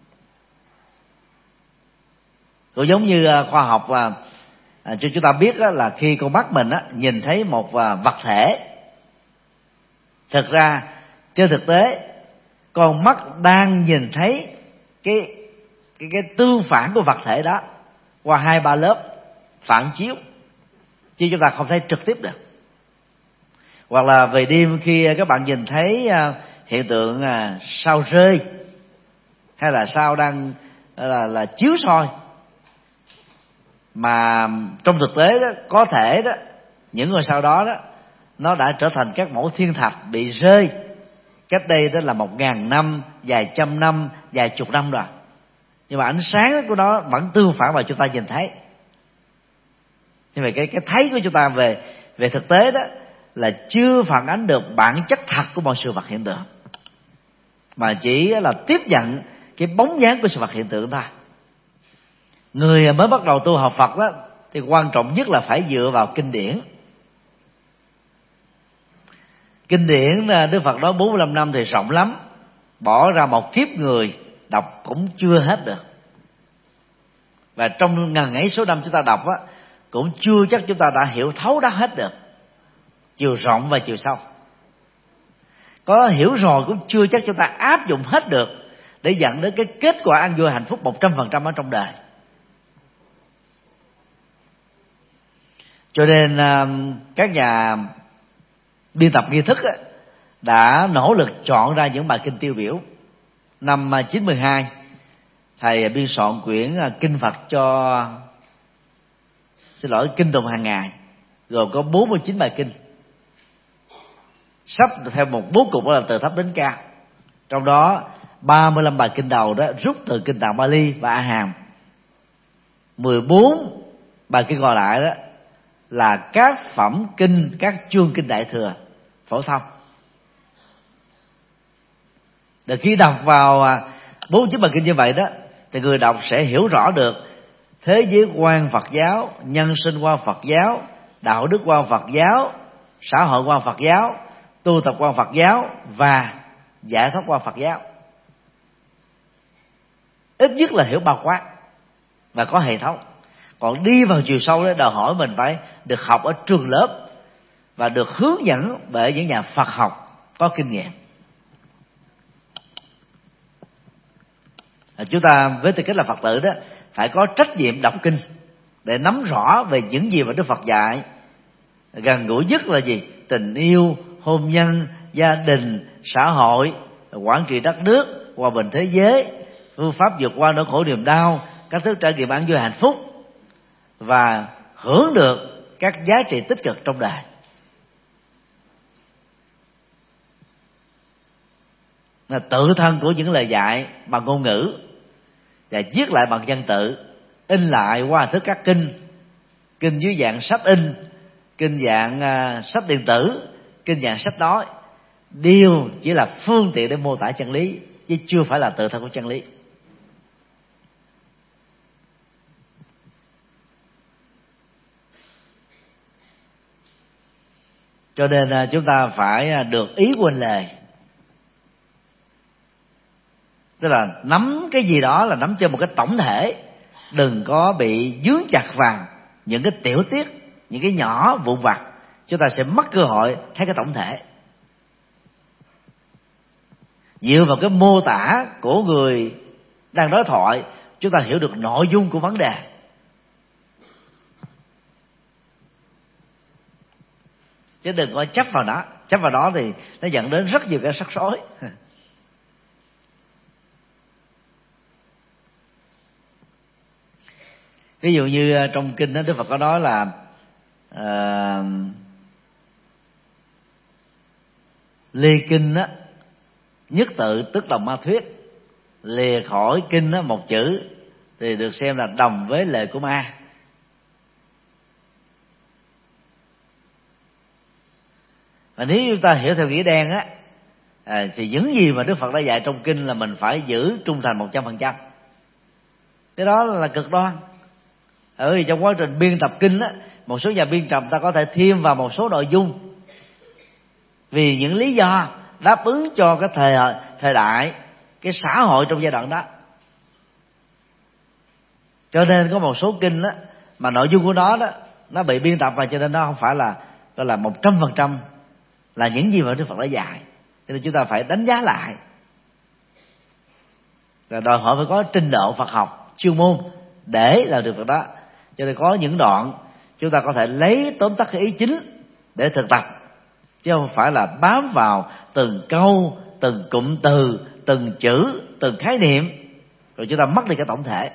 Cũng giống như khoa học cho chúng ta biết là khi con mắt mình nhìn thấy một vật thể, thực ra trên thực tế con mắt đang nhìn thấy cái tương phản của vật thể đó qua 2-3 lớp phản chiếu, chứ chúng ta không thấy trực tiếp được. Hoặc là về đêm khi các bạn nhìn thấy hiện tượng sao rơi hay là sao đang là chiếu soi, mà trong thực tế đó có thể đó những ngôi sao đó nó đã trở thành các mẫu thiên thạch bị rơi cách đây đó là 1.000 năm, vài trăm năm, vài chục năm rồi, nhưng mà ánh sáng của nó vẫn tương phản vào chúng ta nhìn thấy. Nhưng mà cái thấy của chúng ta về thực tế đó là chưa phản ánh được bản chất thật của mọi sự vật hiện tượng, mà chỉ là tiếp nhận cái bóng dáng của sự vật hiện tượng thôi. Người mới bắt đầu tu học Phật đó thì quan trọng nhất là phải dựa vào kinh điển. Kinh điển Đức Phật nói 45 năm thì rộng lắm, bỏ ra một kiếp người đọc cũng chưa hết được. Và trong ngần ấy số năm chúng ta đọc á, cũng chưa chắc chúng ta đã hiểu thấu đáo hết được chiều rộng và chiều sâu. Có hiểu rồi cũng chưa chắc chúng ta áp dụng hết được để dẫn đến cái kết quả an vui hạnh phúc 100% ở trong đời. Cho nên các nhà biên tập nghi thức đã nỗ lực chọn ra những bài kinh tiêu biểu. Năm 92, thầy biên soạn quyển kinh Phật kinh tụng hàng ngày, gồm có 49 bài kinh, sắp theo một bố cục là từ thấp đến cao. Trong đó 35 bài kinh đầu đó rút từ kinh Tạng Bali và A Hàm, 14 bài kinh còn lại đó là các phẩm kinh, các chương kinh Đại Thừa phổ thông. Để khi đọc vào 49 bài kinh như vậy đó, thì người đọc sẽ hiểu rõ được thế giới quan Phật giáo, nhân sinh quan Phật giáo, đạo đức quan Phật giáo, xã hội quan Phật giáo, tu tập quan Phật giáo và giải thoát quan Phật giáo. Ít nhất là hiểu bao quát và có hệ thống. Còn đi vào chiều sâu đó, đòi hỏi mình phải được học ở trường lớp và được hướng dẫn bởi những nhà Phật học có kinh nghiệm. Chúng ta với tư cách là Phật tử đó phải có trách nhiệm đọc kinh để nắm rõ về những gì mà Đức Phật dạy. Gần gũi nhất là gì? Tình yêu, hôn nhân, gia đình, xã hội, quản trị đất nước, hòa bình thế giới, phương pháp vượt qua nỗi khổ niềm đau, các thứ trải nghiệm an vui hạnh phúc và hưởng được các giá trị tích cực trong đời. Là tự thân của những lời dạy bằng ngôn ngữ và viết lại bằng văn tự, in lại qua hình thức các kinh dưới dạng sách in, kinh dạng sách điện tử, kinh dạng sách nói, đều chỉ là phương tiện để mô tả chân lý chứ chưa phải là tự thân của chân lý. Cho nên chúng ta phải được ý quên lời, tức là nắm cái gì đó là nắm trên một cái tổng thể, đừng có bị dướng chặt vào những cái tiểu tiết, những cái nhỏ vụn vặt, chúng ta sẽ mất cơ hội thấy cái tổng thể. Dựa vào cái mô tả của người đang đối thoại, chúng ta hiểu được nội dung của vấn đề. Chứ đừng có chấp vào đó thì nó dẫn đến rất nhiều cái rắc rối. Ví dụ như trong kinh đó, Đức Phật có nói là ly kinh á, nhất tự tức đồng ma thuyết, lìa khỏi kinh á, một chữ thì được xem là đồng với lời của ma. Và nếu chúng ta hiểu theo nghĩa đen á, thì những gì mà Đức Phật đã dạy trong kinh là mình phải giữ trung thành 100%. Cái đó là cực đoan. Vì trong quá trình biên tập kinh á, một số nhà biên tập ta có thể thêm vào một số nội dung vì những lý do đáp ứng cho cái thời đại, cái xã hội trong giai đoạn đó. Cho nên có một số kinh á, mà nội dung của nó đó nó bị biên tập vào, cho nên nó không phải là gọi là 100% là những gì mà Đức Phật đã dạy. Cho nên chúng ta phải đánh giá lại, và đòi hỏi phải có trình độ Phật học chuyên môn để làm được việc đó. Cho nên có những đoạn chúng ta có thể lấy tóm tắt cái ý chính để thực tập, chứ không phải là bám vào từng câu, từng cụm từ, từng chữ, từng khái niệm, rồi chúng ta mất đi cái tổng thể.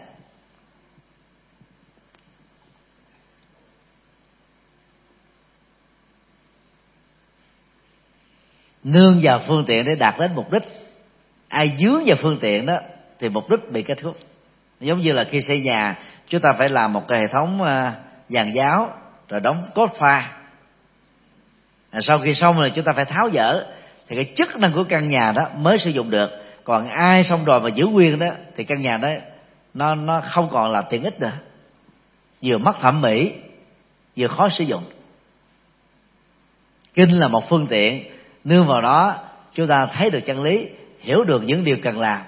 Nương vào phương tiện để đạt đến mục đích, ai dướng vào phương tiện đó thì mục đích bị kết thúc. Giống như là khi xây nhà, chúng ta phải làm một cái hệ thống giàn giáo rồi đóng cốt pha. Sau khi xong rồi chúng ta phải tháo dỡ thì cái chức năng của căn nhà đó mới sử dụng được. Còn ai xong rồi mà giữ nguyên đó thì căn nhà đó nó không còn là tiện ích nữa, vừa mất thẩm mỹ, vừa khó sử dụng. Kinh là một phương tiện, nương vào đó chúng ta thấy được chân lý, hiểu được những điều cần làm.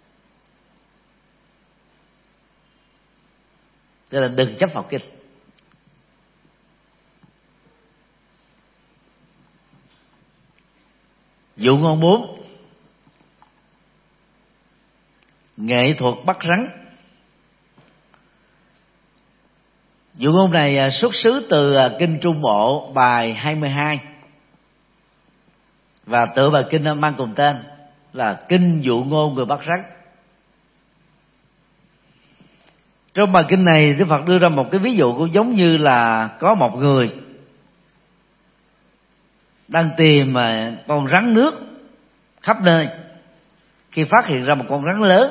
Tức là đừng chấp vào kinh. Dụ ngôn 4: nghệ thuật bắt rắn. Dụ ngôn này xuất xứ từ kinh Trung Bộ bài 22 và tựa bài kinh mang cùng tên là kinh dụ ngôn người bắt rắn. Trong bài kinh này, Đức Phật đưa ra một cái ví dụ cũng giống như là có một người đang tìm con rắn nước khắp nơi. Khi phát hiện ra một con rắn lớn,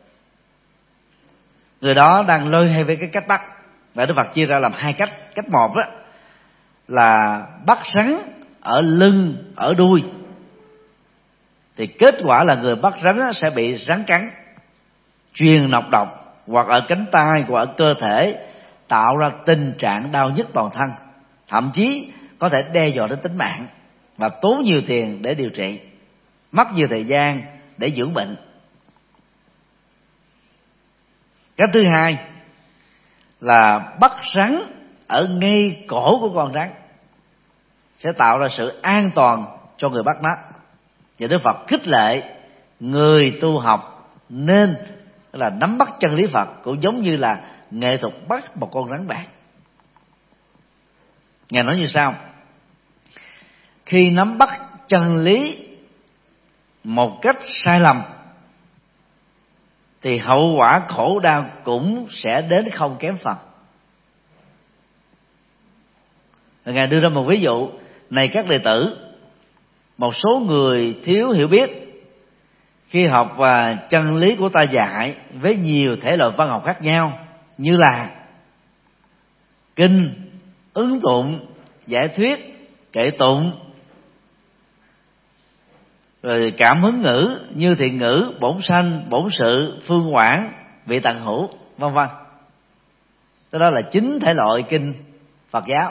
người đó đang loay hoay với cái cách bắt. Và Đức Phật chia ra làm hai cách. Cách một đó là bắt rắn ở lưng, ở đuôi, thì kết quả là người bắt rắn sẽ bị rắn cắn, truyền nọc độc, hoặc ở cánh tay, hoặc ở cơ thể, tạo ra tình trạng đau nhức toàn thân, thậm chí có thể đe dọa đến tính mạng, và tốn nhiều tiền để điều trị, mất nhiều thời gian để dưỡng bệnh. Cái thứ hai là bắt rắn ở ngay cổ của con rắn, sẽ tạo ra sự an toàn cho người bắt nó. Và Đức Phật khích lệ người tu học nên là nắm bắt chân lý Phật, cũng giống như là nghệ thuật bắt một con rắn bạc. Ngài nói như sau: khi nắm bắt chân lý một cách sai lầm thì hậu quả khổ đau cũng sẽ đến không kém phần. Ngài đưa ra một ví dụ: này các đệ tử, một số người thiếu hiểu biết khi học và chân lý của ta dạy với nhiều thể loại văn học khác nhau, như là kinh, ứng tụng, giải thuyết, kệ tụng, rồi cảm hứng ngữ như thiện ngữ, bổn sanh, bổn sự, phương quảng, vị tận hữu, vân vân. Đó là 9 thể loại kinh Phật giáo.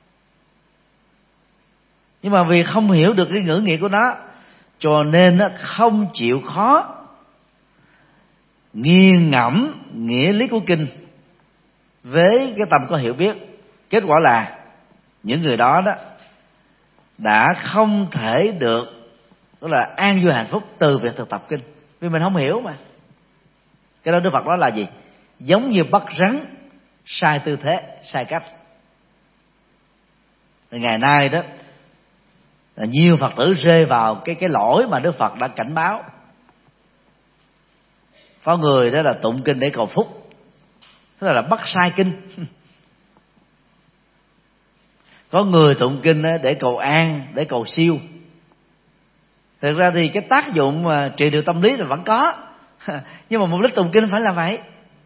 Nhưng mà vì không hiểu được cái ngữ nghĩa của nó, cho nên nó không chịu khó nghiền ngẫm nghĩa lý của kinh với cái tâm có hiểu biết. Kết quả là những người đó đã không thể được, tức là an vui hạnh phúc từ việc thực tập kinh, vì mình không hiểu mà. Cái đó Đức Phật nói là gì? Giống như bắt rắn sai tư thế, sai cách. Thì ngày nay đó, nhiều Phật tử rơi vào cái lỗi mà Đức Phật đã cảnh báo. Có người đó là tụng kinh để cầu phúc, tức là bắt sai kinh. Có người tụng kinh để cầu an, để cầu siêu. Thực ra thì cái tác dụng mà trị liệu tâm lý là vẫn có, nhưng mà mục đích tụng kinh phải là vậy.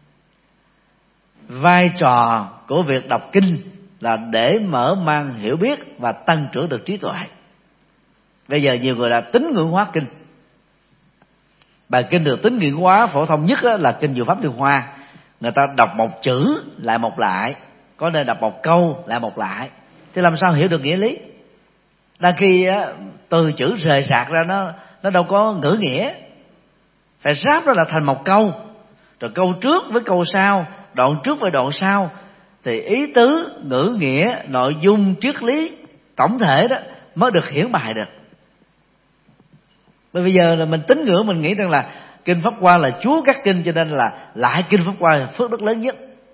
Vai trò của việc đọc kinh là để mở mang hiểu biết và tăng trưởng được trí tuệ. Bây giờ nhiều người là tín ngưỡng hóa kinh. Bài kinh được tín ngưỡng hóa phổ thông nhất là kinh Diệu Pháp Liên Hoa. Người ta đọc một chữ lại một lại, có nơi đọc một câu lại một lại, thì làm sao hiểu được nghĩa lý? Đang khi từ chữ rời rạc ra nó đâu có ngữ nghĩa, phải ráp nó là thành một câu, rồi câu trước với câu sau, đoạn trước với đoạn sau, thì ý tứ, ngữ nghĩa, nội dung, triết lý tổng thể đó mới được hiển bài được. Bởi bây giờ là mình tín ngưỡng, mình nghĩ rằng là kinh Pháp Hoa là chúa các kinh, cho nên là lại kinh Pháp Hoa là phước đức lớn nhất.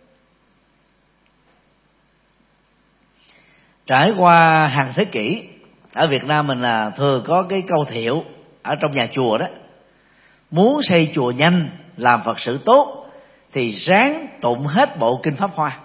Trải qua hàng thế kỷ, ở Việt Nam mình là thường có cái câu thiệu ở trong nhà chùa đó: muốn xây chùa nhanh, làm Phật sự tốt thì ráng tụng hết bộ kinh Pháp Hoa.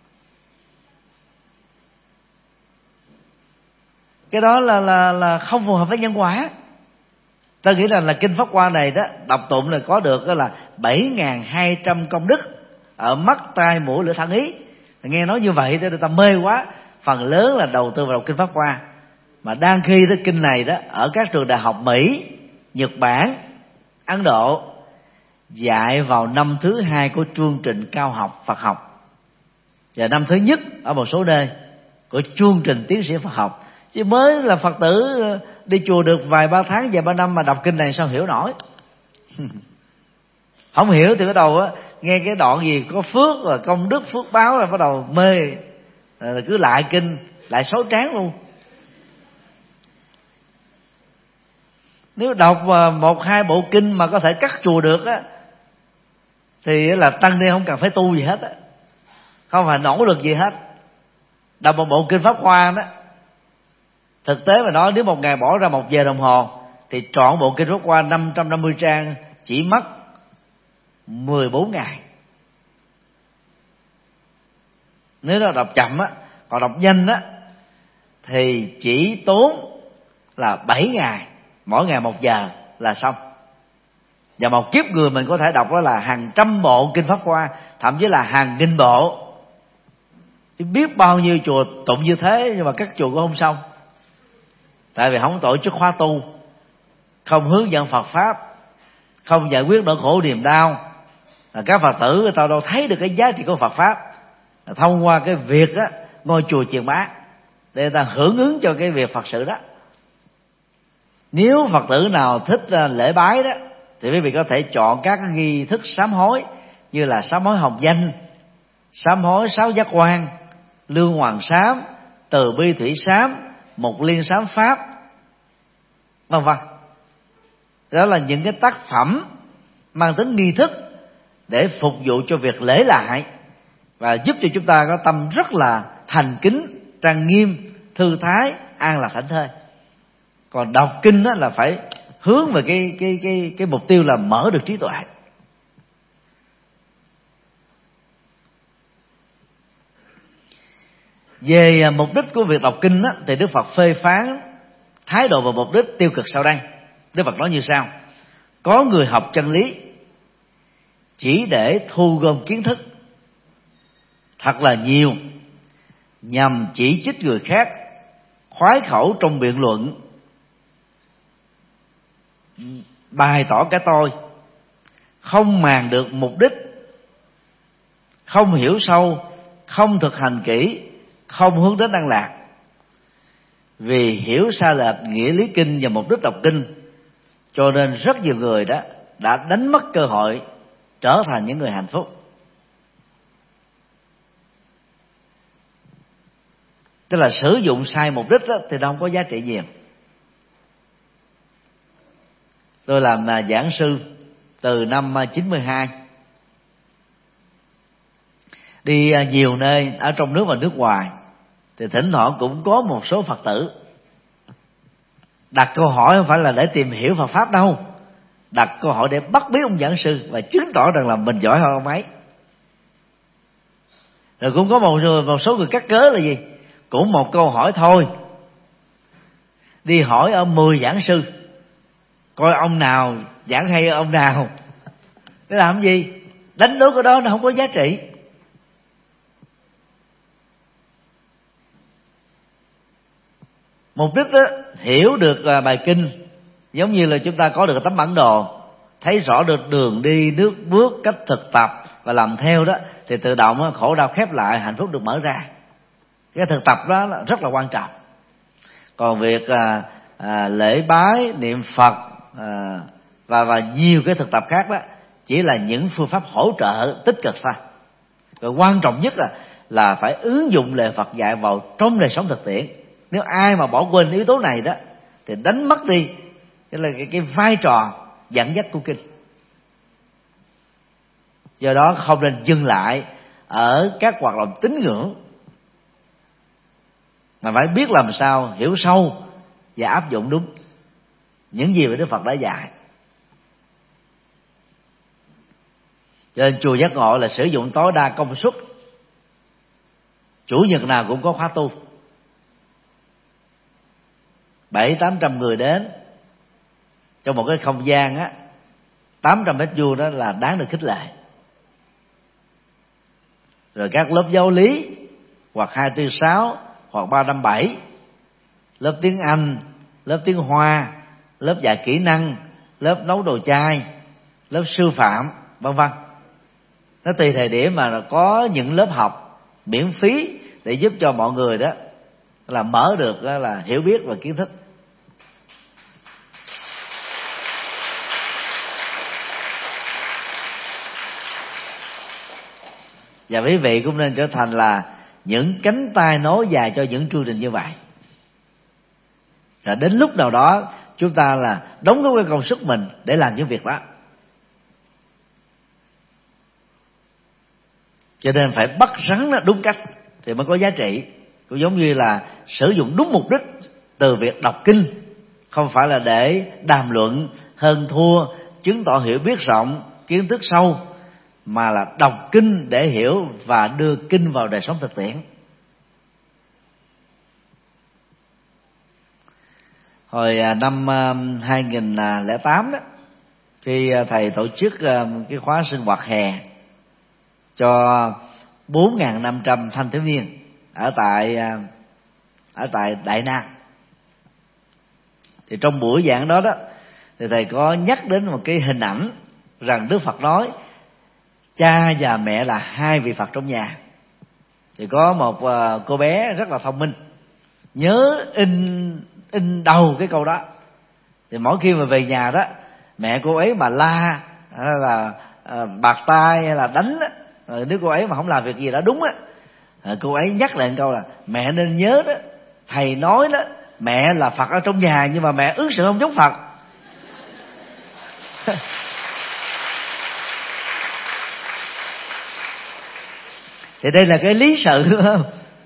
Cái đó là không phù hợp với nhân quả. Ta nghĩ là kinh Pháp Hoa này đó, đọc tụng là có được đó là 7.200 công đức ở mắt, tai, mũi, lưỡi, thân, ý. Nghe nói như vậy thì người ta mê quá, phần lớn là đầu tư vào đọc kinh Pháp Hoa. Mà đang khi cái kinh này đó ở các trường đại học Mỹ, Nhật Bản, Ấn Độ dạy vào năm thứ 2 của chương trình cao học Phật học, và năm thứ nhất ở một số nơi của chương trình tiến sĩ Phật học Chứ mới là Phật tử đi chùa được vài ba tháng, vài ba năm mà đọc kinh này sao hiểu nổi. Không hiểu thì bắt đầu á, nghe cái đoạn gì có phước rồi công đức phước báo là bắt đầu mê, rồi cứ lại kinh, lại xấu tráng luôn. Nếu đọc một hai bộ kinh mà có thể cắt chùa được á, thì là tăng ni không cần phải tu gì hết á, không phải nỗ lực gì hết. Đọc một bộ kinh Pháp Hoa đó, thực tế mà nói nếu một ngày bỏ ra 1 giờ đồng hồ thì trọn bộ kinh Pháp Hoa 550 trang chỉ mất 14 ngày. Nếu nó đọc chậm á, còn đọc nhanh á thì chỉ tốn là 7 ngày, mỗi ngày 1 giờ là xong. Và một kiếp người mình có thể đọc đó là hàng trăm bộ kinh Pháp Hoa, thậm chí là hàng nghìn bộ. Biết bao nhiêu chùa tụng như thế nhưng mà các chùa cũng không xong. Tại vì không tổ chức khóa tu, không hướng dẫn Phật Pháp, không giải quyết nỗi khổ niềm đau. Các Phật tử người ta đâu thấy được cái giá trị của Phật Pháp thông qua cái việc á, ngôi chùa truyền bá, để người ta hưởng ứng cho cái việc Phật sự đó. Nếu Phật tử nào thích lễ bái đó thì quý vị có thể chọn các nghi thức sám hối, như là sám hối hồng danh, sám hối 6 giác quan, lương hoàng sám, từ bi thủy sám, mục liên sám pháp, vân vân. Đó là những cái tác phẩm mang tính nghi thức để phục vụ cho việc lễ lại, và giúp cho chúng ta có tâm rất là thành kính, trang nghiêm, thư thái, an lạc thảnh thơi. Còn đọc kinh đó là phải hướng về cái mục tiêu là mở được trí tuệ. Về mục đích của việc đọc kinh đó, thì Đức Phật phê phán thái độ và mục đích tiêu cực sau đây. Đức Phật nói như sau: có người học chân lý chỉ để thu gom kiến thức thật là nhiều, nhằm chỉ trích người khác, khoái khẩu trong biện luận, bày tỏ cái tôi, không màng được mục đích, không hiểu sâu, không thực hành kỹ, không hướng đến an lạc. Vì hiểu sai lệch nghĩa lý kinh và mục đích đọc kinh, cho nên rất nhiều người đó đã đánh mất cơ hội trở thành những người hạnh phúc. Tức là sử dụng sai mục đích đó, thì nó không có giá trị nhiều. Tôi làm giảng sư từ năm 92, đi nhiều nơi ở trong nước và nước ngoài, thì thỉnh thoảng cũng có một số Phật tử đặt câu hỏi không phải là để tìm hiểu Phật Pháp đâu, đặt câu hỏi để bắt biết ông giảng sư và chứng tỏ rằng là mình giỏi hơn ông ấy. Rồi cũng có một số người cắt cớ là gì, cũng một câu hỏi thôi, đi hỏi ở 10 giảng sư coi ông nào giảng hay ông nào. Để làm gì? Đánh đố cái đó nó không có giá trị. Mục đích đó, hiểu được bài kinh giống như là chúng ta có được tấm bản đồ, thấy rõ được đường đi, nước bước, cách thực tập và làm theo đó, thì tự động khổ đau khép lại, hạnh phúc được mở ra. Cái thực tập đó là rất là quan trọng. Còn việc lễ bái, niệm Phật và nhiều cái thực tập khác đó chỉ là những phương pháp hỗ trợ tích cực thôi. Rồi quan trọng nhất là phải ứng dụng lời Phật dạy vào trong đời sống thực tiễn. Nếu ai mà bỏ quên yếu tố này đó thì đánh mất đi cái vai trò dẫn dắt của kinh. Do đó không nên dừng lại ở các hoạt động tín ngưỡng, mà phải biết làm sao hiểu sâu và áp dụng đúng những gì mà Đức Phật đã dạy. Cho nên chùa Giác Ngộ là sử dụng tối đa công suất, chủ nhật nào cũng có khóa tu, 700-800 người đến trong một cái không gian 800 mét vuông đó là đáng được khích lệ. Rồi các lớp giáo lý hoặc 246 hoặc 357, lớp tiếng Anh, lớp tiếng Hoa, lớp dạy kỹ năng, lớp nấu đồ chay, lớp sư phạm, vân vân. Nó tùy thời điểm mà có những lớp học miễn phí để giúp cho mọi người đó là mở được là hiểu biết và kiến thức. Và quý vị cũng nên trở thành là những cánh tay nối dài cho những chương trình như vậy. Và đến lúc nào đó chúng ta là đóng góp cái công sức mình để làm những việc đó. Cho nên phải bắt rắn nó đúng cách thì mới có giá trị. Cũng giống như là sử dụng đúng mục đích từ việc đọc kinh, không phải là để đàm luận hơn thua, chứng tỏ hiểu biết rộng, kiến thức sâu, mà là đọc kinh để hiểu và đưa kinh vào đời sống thực tiễn. Hồi năm 2008 đó, khi thầy tổ chức cái khóa sinh hoạt hè cho 4.500 thanh thiếu niên ở tại Đại Nam, thì trong buổi giảng đó thì thầy có nhắc đến một cái hình ảnh rằng Đức Phật nói cha và mẹ là hai vị Phật trong nhà. Thì có một cô bé rất là thông minh nhớ in đầu cái câu đó. Thì mỗi khi mà về nhà đó, mẹ cô ấy mà la hay là bạt tai hay là đánh đó, nếu cô ấy mà không làm việc gì đó đúng á, cô ấy nhắc lại một câu là mẹ nên nhớ đó, thầy nói đó mẹ là Phật ở trong nhà nhưng mà mẹ ứng xử không giống Phật. Thì đây là cái lý sự, đúng không?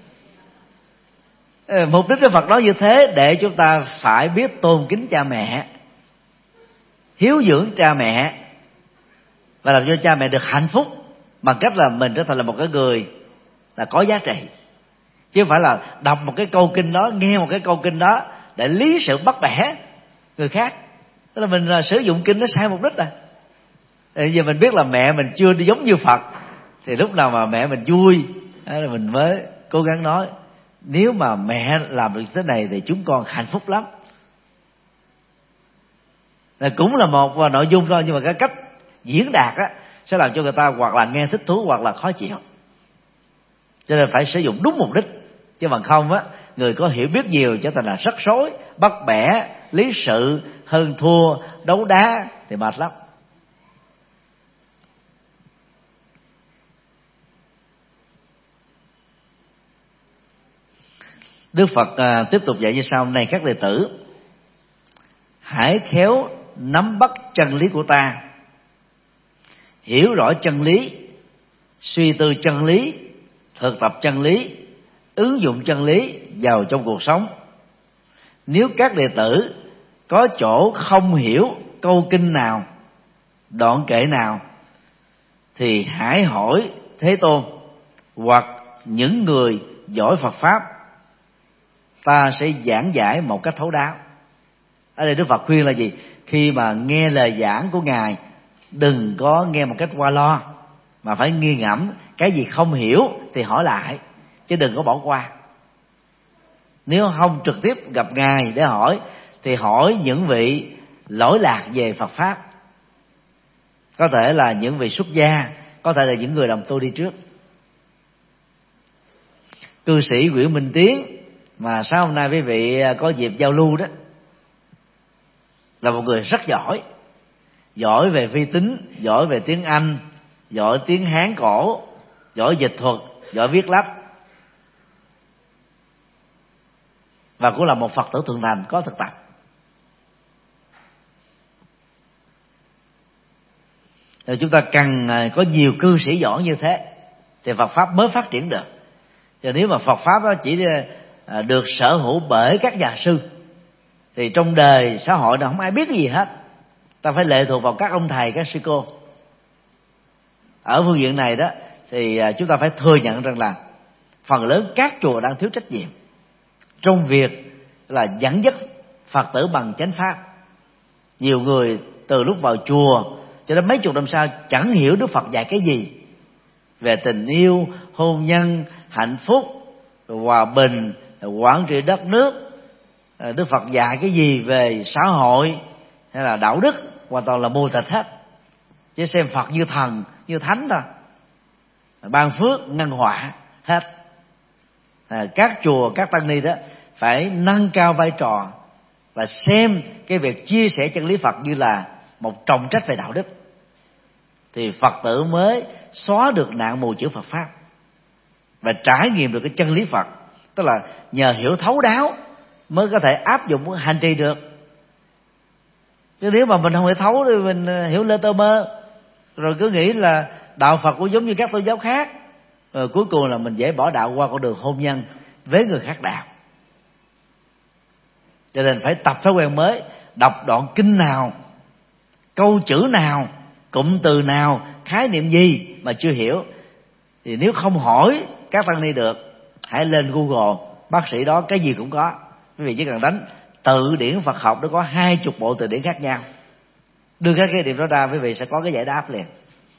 Mục đích của Phật nói như thế để chúng ta phải biết tôn kính cha mẹ, hiếu dưỡng cha mẹ và làm cho cha mẹ được hạnh phúc bằng cách là mình trở thành là một cái người là có giá trị, chứ không phải là đọc một cái câu kinh đó, nghe một cái câu kinh đó để lý sự bắt bẻ người khác. Tức là mình sử dụng kinh nó sai mục đích rồi. Giờ mình biết là mẹ mình chưa giống như Phật, thì lúc nào mà mẹ mình vui là mình mới cố gắng nói nếu mà mẹ làm được thế này thì chúng con hạnh phúc lắm. Cũng là một nội dung thôi, nhưng mà cái cách diễn đạt á sẽ làm cho người ta hoặc là nghe thích thú hoặc là khó chịu. Cho nên phải sử dụng đúng mục đích, chứ bằng không á, người có hiểu biết nhiều trở thành là rắc rối, bắt bẻ, lý sự, hơn thua, đấu đá thì mệt lắm. Đức Phật tiếp tục dạy như sau: này các đệ tử, hãy khéo nắm bắt chân lý của ta, hiểu rõ chân lý, suy tư chân lý, thực tập chân lý, ứng dụng chân lý vào trong cuộc sống. Nếu các đệ tử có chỗ không hiểu câu kinh nào, đoạn kệ nào, thì hãy hỏi Thế Tôn hoặc những người giỏi Phật Pháp, ta sẽ giảng giải một cách thấu đáo. Ở đây Đức Phật khuyên là gì? Khi mà nghe lời giảng của Ngài, đừng có nghe một cách qua lo, mà phải nghi ngẫm, cái gì không hiểu thì hỏi lại, chứ đừng có bỏ qua. Nếu không trực tiếp gặp Ngài để hỏi, thì hỏi những vị lỗi lạc về Phật Pháp. Có thể là những vị xuất gia, có thể là những người đồng tu đi trước. Cư sĩ Nguyễn Minh Tiến mà sáng hôm nay quý vị có dịp giao lưu đó, là một người rất giỏi. Giỏi về vi tính, giỏi về tiếng Anh, giỏi tiếng Hán cổ, giỏi dịch thuật, giỏi viết lách, và cũng là một Phật tử thượng thành có thực tập. Rồi chúng ta cần có nhiều cư sĩ giỏi như thế thì Phật Pháp mới phát triển được. Và nếu mà Phật Pháp đó chỉ được sở hữu bởi các nhà sư, thì trong đời xã hội nó không ai biết cái gì hết. Ta phải lệ thuộc vào các ông thầy, các sư cô. Ở phương diện này đó thì chúng ta phải thừa nhận rằng là phần lớn các chùa đang thiếu trách nhiệm trong việc là dẫn dắt Phật tử bằng chánh pháp. Nhiều người từ lúc vào chùa cho đến mấy chục năm sau chẳng hiểu Đức Phật dạy cái gì về tình yêu, hôn nhân, hạnh phúc, hòa bình, quản trị đất nước. Đức Phật dạy cái gì về xã hội hay là đạo đức, hoàn toàn là mù tịt hết. Chứ xem Phật như thần, như thánh thôi, ban phước, ngăn họa hết. Các chùa, các tăng ni đó phải nâng cao vai trò và xem cái việc chia sẻ chân lý Phật như là một trọng trách về đạo đức, thì Phật tử mới xóa được nạn mù chữ Phật pháp và trải nghiệm được cái chân lý Phật. Tức là nhờ hiểu thấu đáo mới có thể áp dụng hành trì được. Chứ nếu mà mình không hiểu thấu thì mình hiểu lơ tơ mơ, rồi cứ nghĩ là đạo Phật cũng giống như các tôn giáo khác, rồi cuối cùng là mình dễ bỏ đạo qua con đường hôn nhân với người khác đạo. Cho nên phải tập thói quen mới, đọc đoạn kinh nào, câu chữ nào, cụm từ nào, khái niệm gì mà chưa hiểu thì nếu không hỏi các tăng ni được, hãy lên Google, bác sĩ đó cái gì cũng có. Quý vị chỉ cần đánh từ điển Phật học, nó có 20 bộ từ điển khác nhau, đưa các khái niệm đó ra, quý vị sẽ có cái giải đáp liền.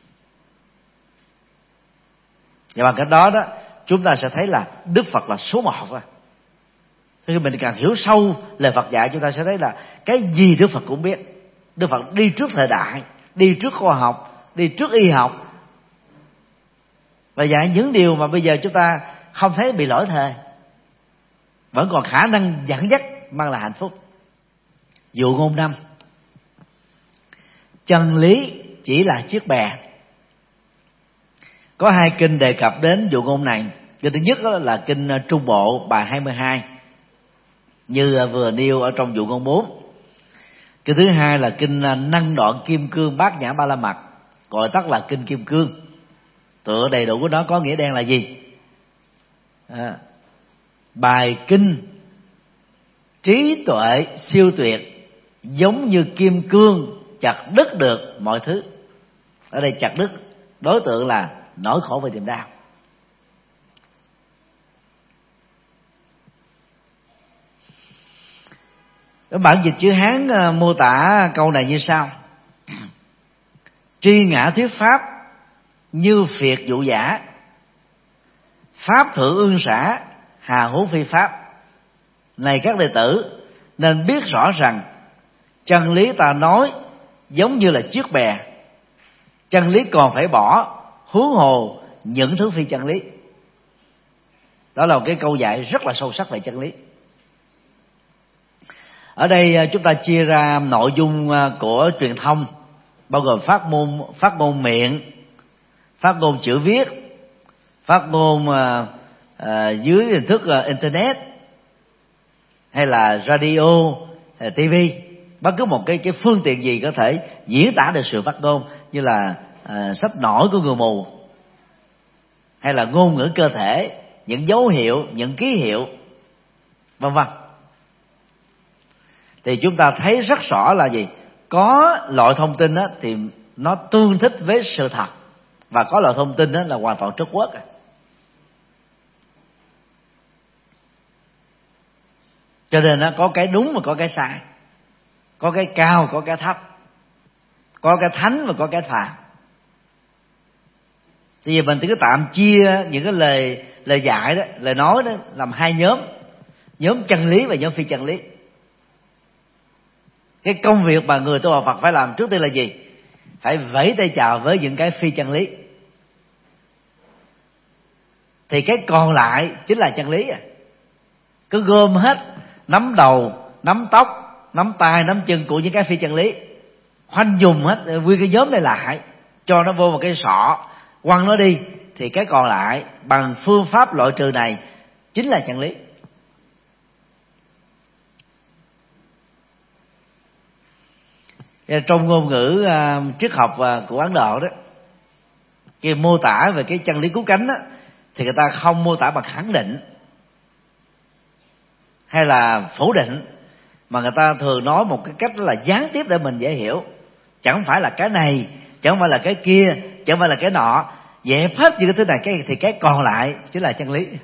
Và bằng cách đó chúng ta sẽ thấy là Đức Phật là số 1 thôi. Khi mình càng hiểu sâu lời Phật dạy, chúng ta sẽ thấy là cái gì Đức Phật cũng biết. Đức Phật đi trước thời đại, đi trước khoa học, đi trước y học, và dạy những điều mà bây giờ chúng ta không thấy bị lỗi thời, vẫn còn khả năng dẫn dắt mang lại hạnh phúc. Dụ ngôn 5: chân lý chỉ là chiếc bè. Có 2 kinh đề cập đến dụ ngôn này. Kinh thứ nhất là kinh Trung Bộ bài 22, như vừa nêu ở trong dụ ngôn 4. Kinh thứ hai là kinh Năng Đoạn Kim Cương Bát Nhã Ba La Mật, gọi tắt là kinh Kim Cương. Tựa đầy đủ của nó có nghĩa đen là gì? Bài kinh trí tuệ siêu tuyệt, giống như kim cương chặt đứt được mọi thứ. Ở đây chặt đứt đối tượng là nỗi khổ và niềm đau. Cái bản dịch chữ Hán mô tả câu này như sau: tri ngã thuyết pháp như phiệt dụ giả, pháp thượng ương xã hà huống phi pháp. Này các đệ tử, nên biết rõ rằng chân lý ta nói giống như là chiếc bè, chân lý còn phải bỏ, huống hồ những thứ phi chân lý. Đó là một cái câu dạy rất là sâu sắc về chân lý. Ở đây chúng ta chia ra nội dung của truyền thông, bao gồm phát ngôn miệng, phát ngôn chữ viết, phát ngôn dưới hình thức internet, hay là radio, TV, bất cứ một cái phương tiện gì có thể diễn tả được sự phát ngôn, như là sách nổi của người mù, hay là ngôn ngữ cơ thể, những dấu hiệu, những ký hiệu, vân vân. Thì chúng ta thấy rất rõ là gì? Có loại thông tin thì nó tương thích với sự thật, và có loại thông tin là hoàn toàn trất uất. Cho nên nó có cái đúng và có cái sai, có cái cao, có cái thấp, có cái thánh và có cái phàm. Thì giờ mình cứ tạm chia những cái lời dạy đó, lời nói đó làm 2 nhóm: nhóm chân lý và nhóm phi chân lý. Cái công việc mà người tu học Phật phải làm trước tiên là gì? Phải vẫy tay chào với những cái phi chân lý, thì cái còn lại chính là chân lý. Cứ gom hết, nắm đầu, nắm tóc, nắm tay, nắm chân của những cái phi chân lý, khoanh dùng hết nguyên cái nhóm này lại, cho nó vô một cái sọ, quăng nó đi, thì cái còn lại bằng phương pháp loại trừ này chính là chân lý. Trong ngôn ngữ triết học của Ấn Độ đó, khi mô tả về cái chân lý cứu cánh đó, thì người ta không mô tả bằng khẳng định hay là phủ định, mà người ta thường nói một cái cách rất là gián tiếp để mình dễ hiểu. Chẳng phải là cái này, chẳng phải là cái kia, chẳng phải là cái nọ, dẹp hết những cái thứ này thì cái còn lại chính là chân lý.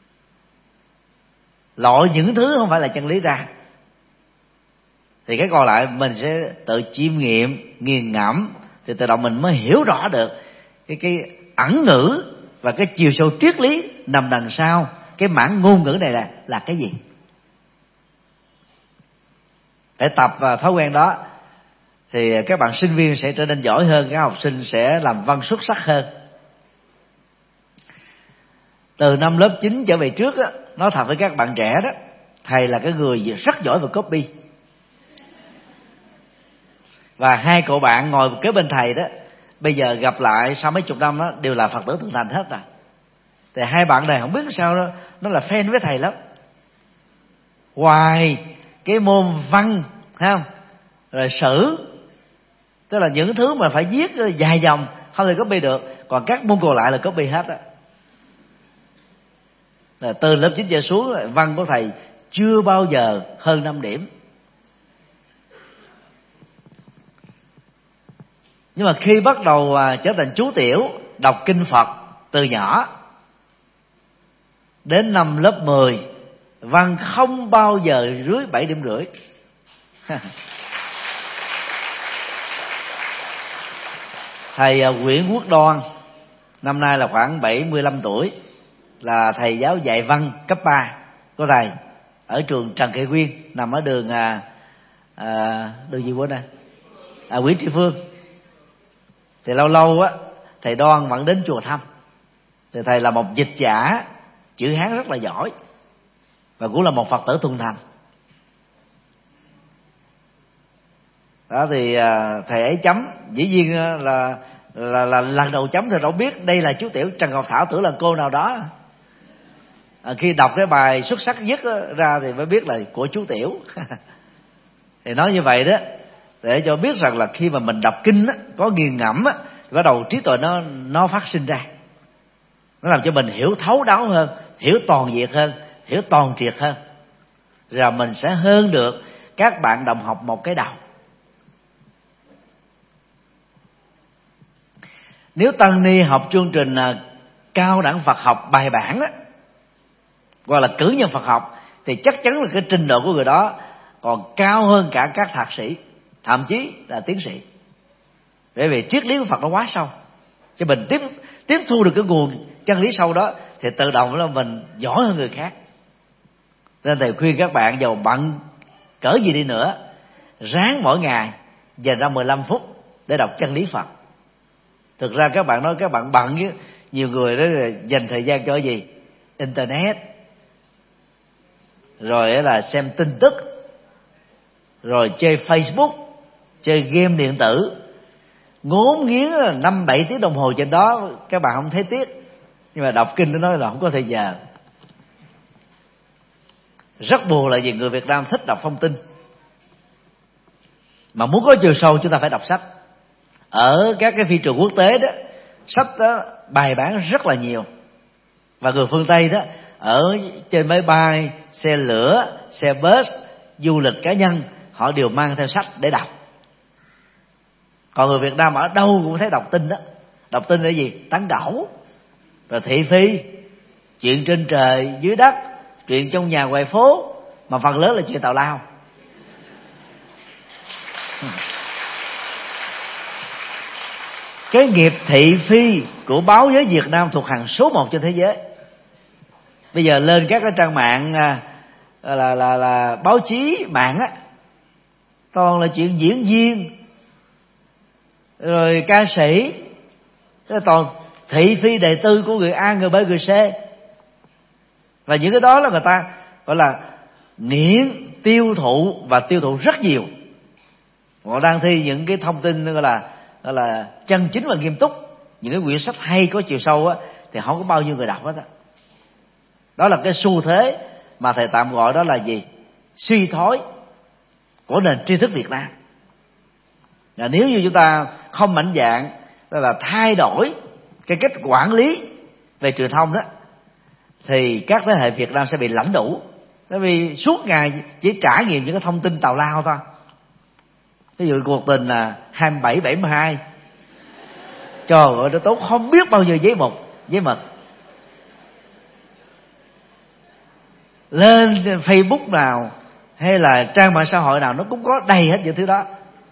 Loại những thứ không phải là chân lý ra, thì cái còn lại mình sẽ tự chiêm nghiệm, nghiền ngẫm, thì tự động mình mới hiểu rõ được cái ẩn ngữ và cái chiều sâu triết lý nằm đằng sau cái mảng ngôn ngữ này là cái gì. Để tập thói quen đó thì các bạn sinh viên sẽ trở nên giỏi hơn, các học sinh sẽ làm văn xuất sắc hơn. Từ năm lớp 9 trở về trước á, nói thật với các bạn trẻ đó, thầy là cái người rất giỏi về copy. Và hai cậu bạn ngồi kế bên thầy đó, bây giờ gặp lại sau mấy chục năm đó, đều là Phật tử Thượng Thành hết rồi. Thì hai bạn này không biết sao đó, nó là fan với thầy lắm. Ngoài cái môn văn, thấy không, rồi sử, tức là những thứ mà phải viết dài dòng không thể copy được, còn các môn còn lại là copy hết á. Từ lớp 9 trở xuống, văn của thầy chưa bao giờ hơn 5 điểm. Nhưng mà khi bắt đầu trở thành chú tiểu, đọc kinh Phật từ nhỏ, đến năm lớp 10, văn không bao giờ dưới 7 điểm rưỡi. Thầy Nguyễn Quốc Đoan, năm nay là khoảng 75 tuổi, là thầy giáo dạy văn cấp 3 của thầy ở trường Trần Thị Quyên, nằm ở đường đường gì quên đây, Nguyễn Tri Phương. Thì lâu lâu á, thầy Đoan vẫn đến chùa thăm. Thì thầy là một dịch giả chữ Hán rất là giỏi, và cũng là một Phật tử Thuần Thành. Đó thì thầy ấy chấm, dĩ nhiên là lần đầu chấm thì đâu biết đây là chú tiểu. Trần Ngọc Thảo tưởng là cô nào đó. Khi đọc cái bài xuất sắc nhất ra thì mới biết là của chú tiểu. Thì nói như vậy đó, để cho biết rằng là khi mà mình đọc kinh á, có nghiền ngẫm á, thì bắt đầu trí tuệ nó phát sinh ra. Nó làm cho mình hiểu thấu đáo hơn, hiểu toàn diện hơn, hiểu toàn triệt hơn. Rồi mình sẽ hơn được các bạn đồng học một cái đầu. Nếu tăng ni học chương trình cao đẳng Phật học bài bản á, hoặc là cử nhân Phật học, thì chắc chắn là cái trình độ của người đó còn cao hơn cả các thạc sĩ, thậm chí là tiến sĩ. Bởi vì triết lý của Phật nó quá sâu, cho mình tiếp thu được cái nguồn chân lý sâu đó, thì tự động là mình giỏi hơn người khác. Nên thầy khuyên các bạn giàu bận cỡ gì đi nữa, ráng mỗi ngày dành ra 15 phút để đọc chân lý Phật. Thực ra các bạn nói các bạn bận chứ, nhiều người đó là dành thời gian cho cái gì? Internet, rồi là xem tin tức, rồi chơi Facebook, chơi game điện tử, ngốn nghiến 5-7 tiếng đồng hồ trên đó, các bạn không thấy tiếc. Nhưng mà đọc kinh nó nói là không có thời giờ. Rất buồn là vì người Việt Nam thích đọc thông tin, mà muốn có chiều sâu chúng ta phải đọc sách. Ở các cái phi trường quốc tế đó, sách đó bài bản rất là nhiều. Và người phương Tây đó, ở trên máy bay, xe lửa, xe bus, du lịch cá nhân, họ đều mang theo sách để đọc. Còn người Việt Nam ở đâu cũng thấy đọc tin đó. Đọc tin là gì? Tán gẫu, rồi thị phi, chuyện trên trời dưới đất, chuyện trong nhà ngoài phố, mà phần lớn là chuyện tào lao. Cái nghiệp thị phi của báo giới Việt Nam thuộc hàng số 1 trên thế giới. Bây giờ lên các cái trang mạng là báo chí mạng á, toàn là chuyện diễn viên, rồi ca sĩ, toàn thị phi đời tư của người A, người B, người C. Và những cái đó là người ta gọi là nghiện tiêu thụ, và tiêu thụ rất nhiều. Họ đang thi những cái thông tin gọi là chân chính và nghiêm túc, những cái quyển sách hay có chiều sâu á, thì không có bao nhiêu người đọc hết á. Đó là cái xu thế mà thầy tạm gọi đó là gì? Suy thoái của nền tri thức Việt Nam. Và nếu như chúng ta không mạnh dạn là thay đổi cái cách quản lý về truyền thông đó, thì các thế hệ Việt Nam sẽ bị lãnh đủ. Tại vì suốt ngày chỉ trải nghiệm những cái thông tin tào lao thôi. Ví dụ cuộc tình là 27-72, trời ơi nó tốn không biết bao nhiêu giấy mực. Lên Facebook nào hay là trang mạng xã hội nào nó cũng có đầy hết những thứ đó.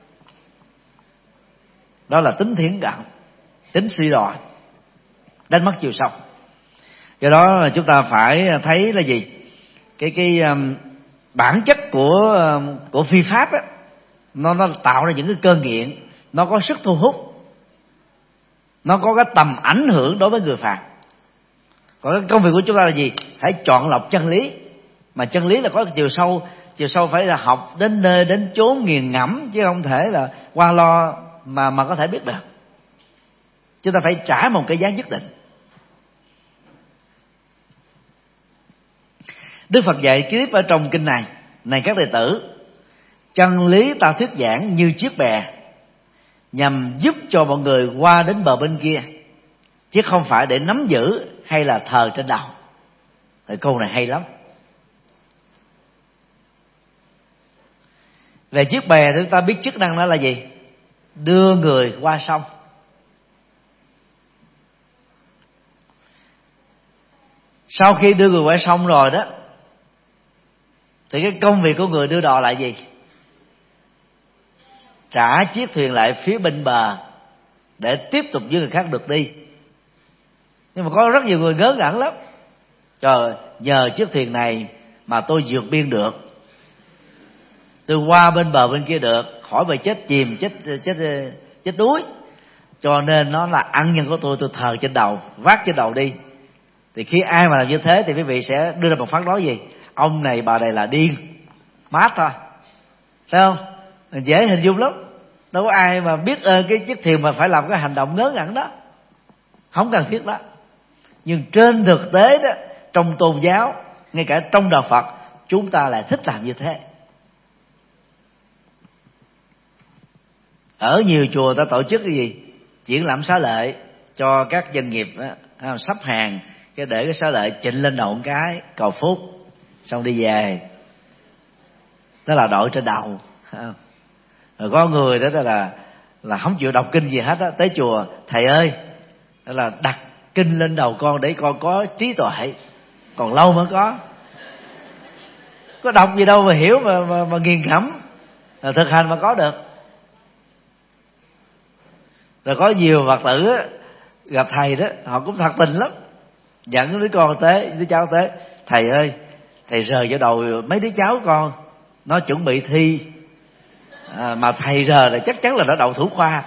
Đó là tính thiển cận, tính suy đồi, đánh mất chiều sâu. Do đó là chúng ta phải thấy là gì? Cái bản chất của phi pháp á, nó tạo ra những cái cơn nghiện, nó có sức thu hút, nó có cái tầm ảnh hưởng đối với người phàm. Còn cái công việc của chúng ta là gì? Phải chọn lọc chân lý. Mà chân lý là có chiều sâu phải là học đến nơi đến chốn nghiền ngẫm, chứ không thể là qua lo mà có thể biết được. Chúng ta phải trả một cái giá nhất định. Đức Phật dạy tiếp ở trong kinh này: này các đệ tử, chân lý ta thuyết giảng như chiếc bè, nhằm giúp cho mọi người qua đến bờ bên kia, chứ không phải để nắm giữ hay là thờ trên đầu. Thì câu này hay lắm. Về chiếc bè thì chúng ta biết chức năng đó là gì? Đưa người qua sông. Sau khi đưa người qua sông rồi đó, thì cái công việc của người đưa đò là gì? Trả chiếc thuyền lại phía bên bờ để tiếp tục với người khác được đi. Nhưng mà có rất nhiều người ngớ ngẩn lắm. Trời, nhờ chiếc thuyền này mà tôi vượt biên được, tôi qua bên bờ bên kia được, khỏi phải chết chìm, chết đuối. Cho nên nó là ân nhân của tôi thờ trên đầu, vác trên đầu đi. Thì khi ai mà làm như thế thì quý vị sẽ đưa ra một phán đoán gì? Ông này bà này là điên, mát thôi, thấy không? Dễ hình dung lắm. Đâu có ai mà biết ơn cái chiếc thuyền mà phải làm cái hành động ngớ ngẩn đó. Không cần thiết đó. Nhưng trên thực tế đó, trong tôn giáo, ngay cả trong đạo Phật, chúng ta lại thích làm như thế. Ở nhiều chùa ta tổ chức cái gì? Triển lãm xá lợi cho các doanh nghiệp đó, sắp hàng, cái để cái xá lợi chỉnh lên đầu một cái, cầu phúc, xong đi về. Đó là đội trên đầu. Rồi có người đó là không chịu đọc kinh gì hết á, tới chùa: thầy ơi, đó là đặt kinh lên đầu con để con có trí tuệ, còn lâu mới có đọc gì đâu mà hiểu mà nghiền ngẫm, thực hành mà có được. Rồi có nhiều Phật tử á, gặp thầy đó, họ cũng thật tình lắm, dẫn đứa con tới, đứa cháu tới: thầy ơi, thầy rờ vào đầu mấy đứa cháu con, nó chuẩn bị thi, mà thầy rờ là chắc chắn là nó đậu thủ khoa.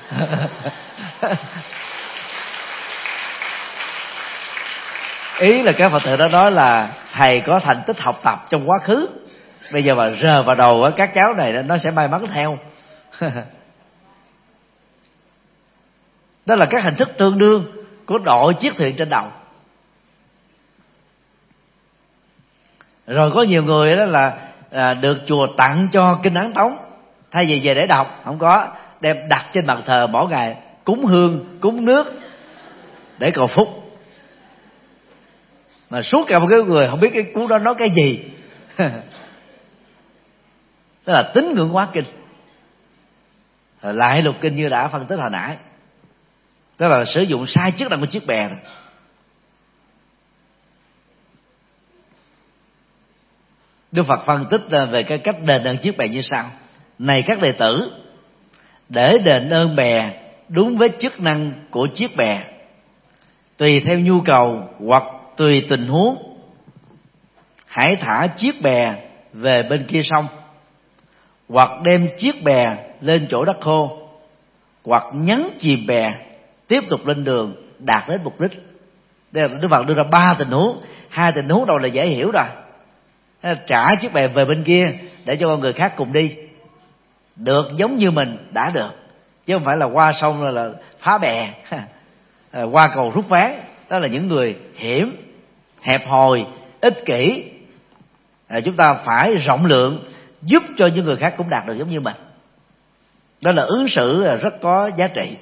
Ý là các Phật tử đó nói là thầy có thành tích học tập trong quá khứ, bây giờ mà rờ vào đầu các cháu này nó sẽ may mắn theo. Đó là các hình thức tương đương của đội chiếc thuyền trên đầu. Rồi có nhiều người đó là được chùa tặng cho kinh Ấn Tống, thay vì về để đọc, không có, đem đặt trên bàn thờ mỗi ngày, cúng hương, cúng nước để cầu phúc. Mà suốt cả một cái người không biết cái cuốn đó nói cái gì. Đó là tín ngưỡng hóa kinh. Lại lục kinh như đã phân tích hồi nãy, đó là sử dụng sai chức năng của chiếc bè rồi. Đức Phật phân tích về cái cách đền ơn chiếc bè như sau: này các đệ tử, để đền ơn bè đúng với chức năng của chiếc bè, tùy theo nhu cầu hoặc tùy tình huống, hãy thả chiếc bè về bên kia sông, hoặc đem chiếc bè lên chỗ đất khô, hoặc nhấn chìm bè tiếp tục lên đường đạt đến mục đích. Đây là Đức Phật đưa ra 3 tình huống. 2 tình huống đầu là dễ hiểu rồi: trả chiếc bè về bên kia để cho người khác cùng đi, được giống như mình đã được, chứ không phải là qua sông là phá bè, qua cầu rút ván. Đó là những người hiểm, hẹp hòi, ích kỷ. Chúng ta phải rộng lượng, giúp cho những người khác cũng đạt được giống như mình. Đó là ứng xử rất có giá trị.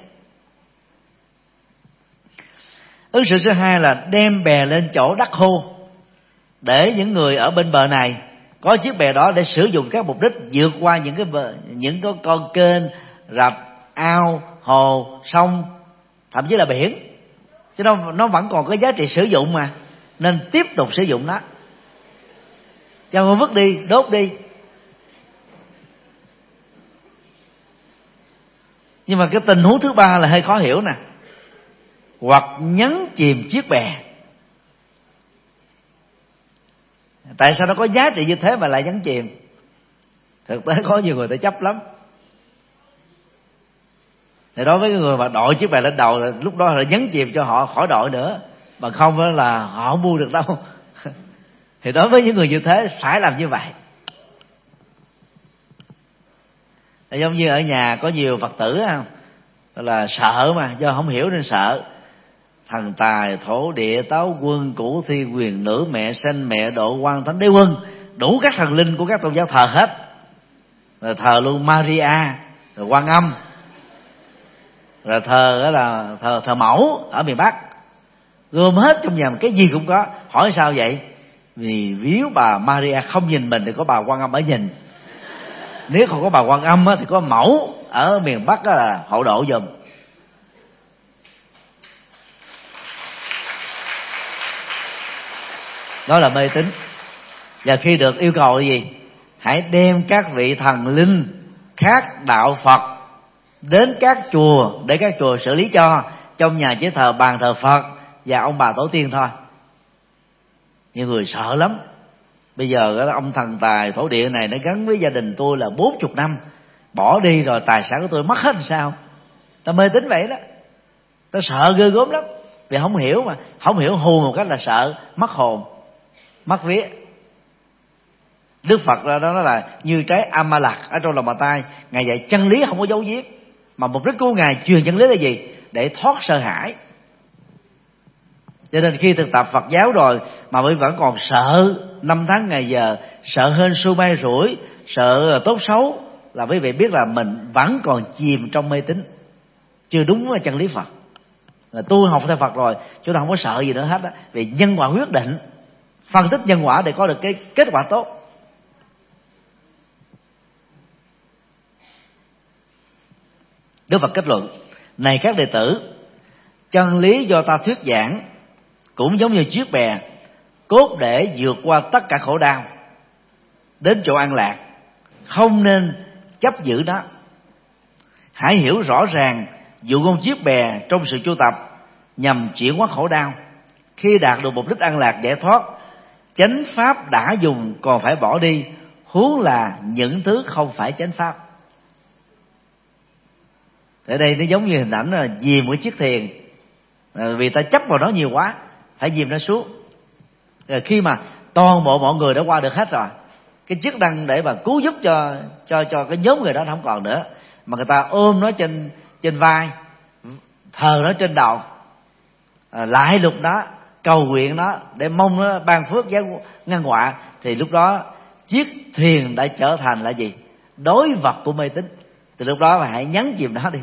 Ứng xử thứ hai là đem bè lên chỗ đất khô, để những người ở bên bờ này có chiếc bè đó để sử dụng các mục đích vượt qua những cái con kênh, rạch, ao, hồ, sông, thậm chí là biển. Chứ nó vẫn còn có giá trị sử dụng mà, nên tiếp tục sử dụng nó, cho không vứt đi, đốt đi. Nhưng mà cái tình huống thứ ba là hơi khó hiểu nè: hoặc nhấn chìm chiếc bè. Tại sao nó có giá trị như thế mà lại nhấn chìm? Thực tế có nhiều người ta chấp lắm. Thì đối với cái người mà đội chiếc bè lên đầu, lúc đó là nhấn chìm cho họ khỏi đội nữa, bằng không đó là họ không mua được đâu. Thì đối với những người như thế phải làm như vậy. Giống như ở nhà có nhiều Phật tử là sợ mà, do không hiểu nên sợ. Thần tài, thổ địa, táo quân, cửu thi, quyền nữ, mẹ sanh, mẹ độ, quan thánh, đế quân, đủ các thần linh của các tôn giáo thờ hết. Rồi thờ luôn Maria, rồi Quan Âm, rồi thờ là thờ mẫu ở miền Bắc, gom hết trong nhà, cái gì cũng có. Hỏi sao vậy? Vì víu bà Maria không nhìn mình thì có bà Quan Âm ở nhìn, nếu không có bà Quan Âm thì có mẫu ở miền Bắc là hộ độ giùm. Đó là mê tín. Và khi được yêu cầu là gì? Hãy đem các vị thần linh khác đạo Phật đến các chùa để các chùa xử lý cho. Trong nhà chỉ thờ bàn thờ Phật và ông bà tổ tiên thôi. Nhiều người sợ lắm. Bây giờ ông thần tài thổ địa này nó gắn với gia đình tôi là 40 năm, bỏ đi rồi tài sản của tôi mất hết làm sao? Ta mê tín vậy đó. Ta sợ ghê gớm lắm. Vì không hiểu mà. Không hiểu hù một cách là sợ mất hồn, mất vía. Đức Phật đó là như trái Amalak ở trong lòng bàn tay. Ngài dạy chân lý không có giấu giếm, mà mục đích của Ngài truyền chân lý là gì? Để thoát sợ hãi. Cho nên khi thực tập Phật giáo rồi mà vẫn còn sợ năm tháng ngày giờ, sợ hên xui may rủi, sợ tốt xấu, là quý vị biết là mình vẫn còn chìm trong mê tín, chưa đúng với chân lý Phật. Tu học theo Phật rồi chúng ta không có sợ gì nữa hết á, vì nhân quả quyết định, phân tích nhân quả để có được cái kết quả tốt. Đức Phật kết luận: này các đệ tử, chân lý do ta thuyết giảng cũng giống như chiếc bè cốt để vượt qua tất cả khổ đau đến chỗ an lạc, không nên chấp giữ nó. Hãy hiểu rõ ràng dụ ngôn chiếc bè trong sự tu tập nhằm chuyển hóa khổ đau. Khi đạt được mục đích an lạc giải thoát, chánh pháp đã dùng còn phải bỏ đi, huống là những thứ không phải chánh pháp. Ở đây nó giống như hình ảnh là dìm cái chiếc thuyền, vì ta chấp vào nó nhiều quá, phải dìm nó xuống. Rồi khi mà toàn bộ mọi người đã qua được hết rồi, cái chức năng để mà cứu giúp cho cái nhóm người đó không còn nữa, mà người ta ôm nó trên vai, thờ nó trên đầu, lại lục nó, cầu nguyện nó để mong nó ban phước ngăn họa, thì lúc đó chiếc thuyền đã trở thành là gì? Đối vật của mê tín. Từ lúc đó hãy nhấn chìm nó đi.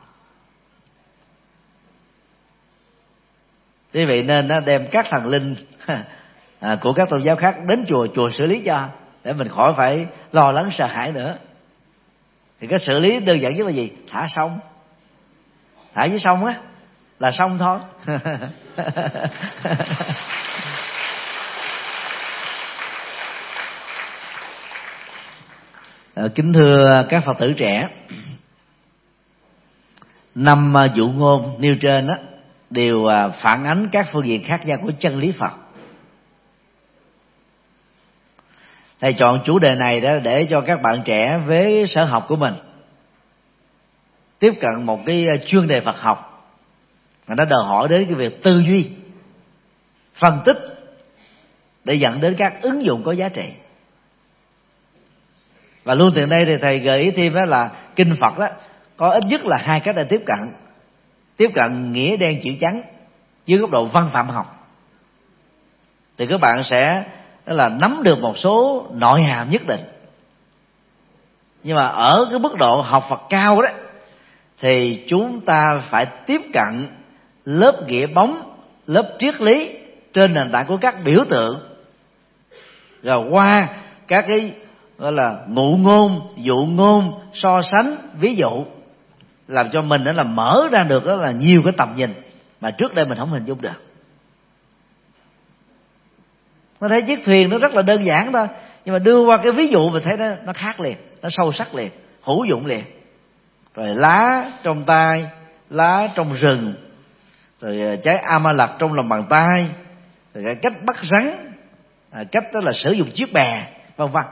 Quý vị nên đem các thần linh của các tôn giáo khác đến chùa xử lý cho, để mình khỏi phải lo lắng sợ hãi nữa. Thì cái xử lý đơn giản nhất là gì? Thả sông. Thả dưới sông á là xong thôi. Kính thưa các Phật tử trẻ, 5 dụ ngôn nêu trên đó đều phản ánh các phương diện khác nhau của chân lý Phật. Thầy chọn chủ đề này đó để cho các bạn trẻ với sở học của mình tiếp cận một cái chuyên đề Phật học mà nó đòi hỏi đến cái việc tư duy, phân tích để dẫn đến các ứng dụng có giá trị. Và luôn từ đây thì thầy gợi ý thêm đó là kinh Phật đó có ít nhất là 2 cách để tiếp cận. Tiếp cận nghĩa đen chữ trắng dưới góc độ văn phạm học, thì các bạn sẽ nắm được một số nội hàm nhất định. Nhưng mà ở cái mức độ học Phật cao đó thì chúng ta phải tiếp cận lớp nghĩa bóng, lớp triết lý trên nền tảng của các biểu tượng, rồi qua các cái gọi là ngụ ngôn, dụ ngôn, so sánh, ví dụ, làm cho mình đó là mở ra được đó là nhiều cái tầm nhìn mà trước đây mình không hình dung được. Nó thấy chiếc thuyền nó rất là đơn giản thôi, nhưng mà đưa qua cái ví dụ mình thấy nó khác liền, nó sâu sắc liền, hữu dụng liền. Rồi lá trong tay, lá trong rừng, rồi trái Amalak trong lòng bàn tay, rồi cái cách bắt rắn, cách đó là sử dụng chiếc bè, vân vân.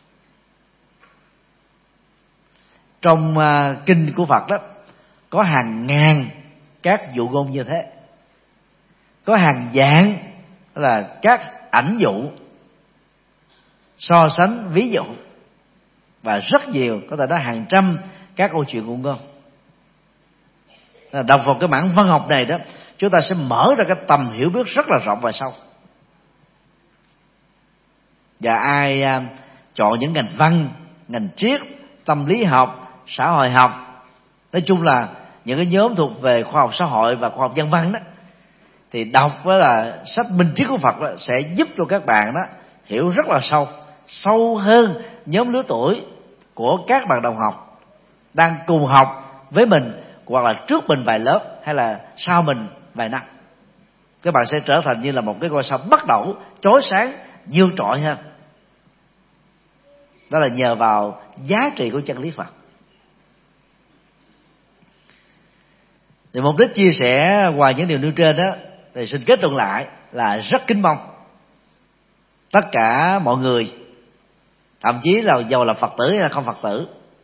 Trong kinh của Phật đó có hàng ngàn các dụ ngôn như thế. có hàng vạn là các ảnh dụ, so sánh, ví dụ, và rất nhiều, có thể nói hàng trăm các câu chuyện ngụ ngôn. Đọc vào cái mảng văn học này đó, chúng ta sẽ mở ra cái tầm hiểu biết rất là rộng và sâu. Và ai chọn những ngành văn, ngành triết, tâm lý học, xã hội học, nói chung là những cái nhóm thuộc về khoa học xã hội và khoa học nhân văn đó, thì đọc với là sách Minh Triết của Phật đó, sẽ giúp cho các bạn đó hiểu rất là sâu hơn nhóm lứa tuổi của các bạn đồng học đang cùng học với mình, hoặc là trước mình vài lớp hay là sau mình vài năm. Các bạn sẽ trở thành như là một cái ngôi sao bắt đầu chói sáng, vươn trội hơn. Đó là nhờ vào giá trị của chân lý Phật. Thì mục đích chia sẻ ngoài những điều nêu trên đó, thì xin kết luận lại là rất kính mong tất cả mọi người, thậm chí là dầu là Phật tử hay là không Phật tử,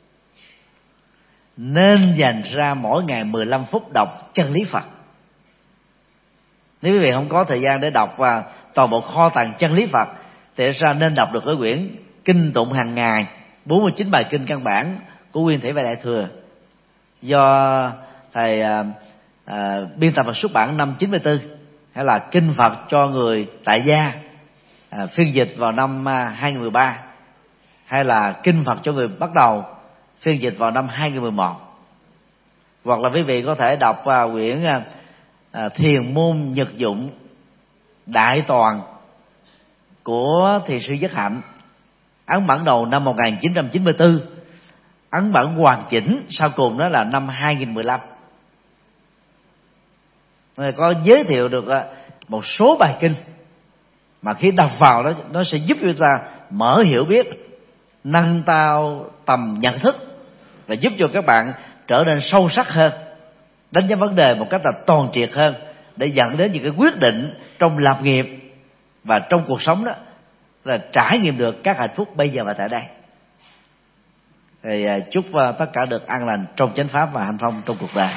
nên dành ra mỗi ngày 15 phút đọc chân lý Phật. Nếu quý vị không có thời gian để đọc và toàn bộ kho tàng chân lý Phật, thì ra nên đọc được cái quyển kinh tụng hàng ngày 49 bài kinh căn bản của Nguyên Thủy và Đại Thừa, do thầy biên tập và xuất bản năm 94, hay là kinh Phật cho người tại gia, phiên dịch vào năm 2013, hay là kinh Phật cho người bắt đầu, phiên dịch vào năm 2011. Hoặc là quý vị có thể đọc quyển Thiền môn nhật dụng đại toàn của thiền sư Nhất Hạnh, ấn bản đầu năm 1994, ấn bản hoàn chỉnh sau cùng đó là năm 2015. Có giới thiệu được một số bài kinh mà khi đọc vào đó, nó sẽ giúp chúng ta mở hiểu biết, nâng cao tầm nhận thức, và giúp cho các bạn trở nên sâu sắc hơn, đánh giá vấn đề một cách là toàn triệt hơn, để dẫn đến những cái quyết định trong lập nghiệp và trong cuộc sống đó, là trải nghiệm được các hạnh phúc bây giờ và tại đây. Thì chúc tất cả được an lành trong chánh pháp và hạnh phong trong cuộc đời.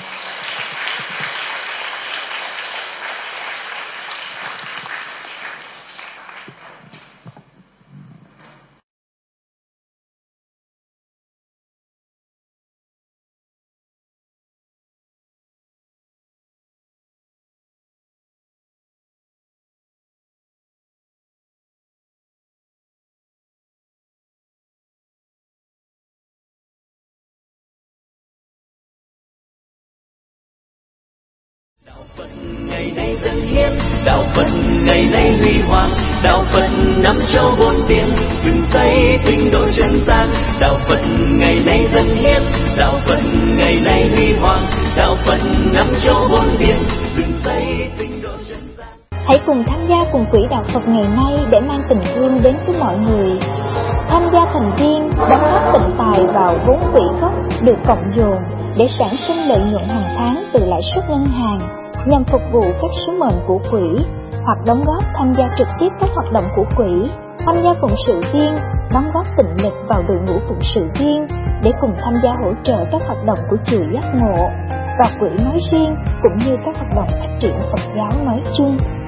Ngày nay dân hiến, đạo Phật ngày nay huy hoàng, đạo Phật năm châu bốn biển, dựng xây tinh độ chân gian. Đạo Phật ngày nay dân hiến, đạo Phật ngày nay huy hoàng, đạo Phật năm châu bốn biển, dựng xây tinh độ chân gian. Hãy cùng tham gia cùng quỹ đạo Phật ngày nay để mang tình thương đến với mọi người. Tham gia thành viên, đóng góp tịnh tài vào vốn quỹ gốc được cộng dồn để sản sinh lợi nhuận hàng tháng từ lãi suất ngân hàng, nhằm phục vụ các sứ mệnh của quỹ, hoặc đóng góp tham gia trực tiếp các hoạt động của quỹ, tham gia phụng sự viên, đóng góp tịnh lực vào đội ngũ phụng sự viên để cùng tham gia hỗ trợ các hoạt động của chùa Giác Ngộ và quỹ nói riêng, cũng như các hoạt động phát triển Phật giáo nói chung.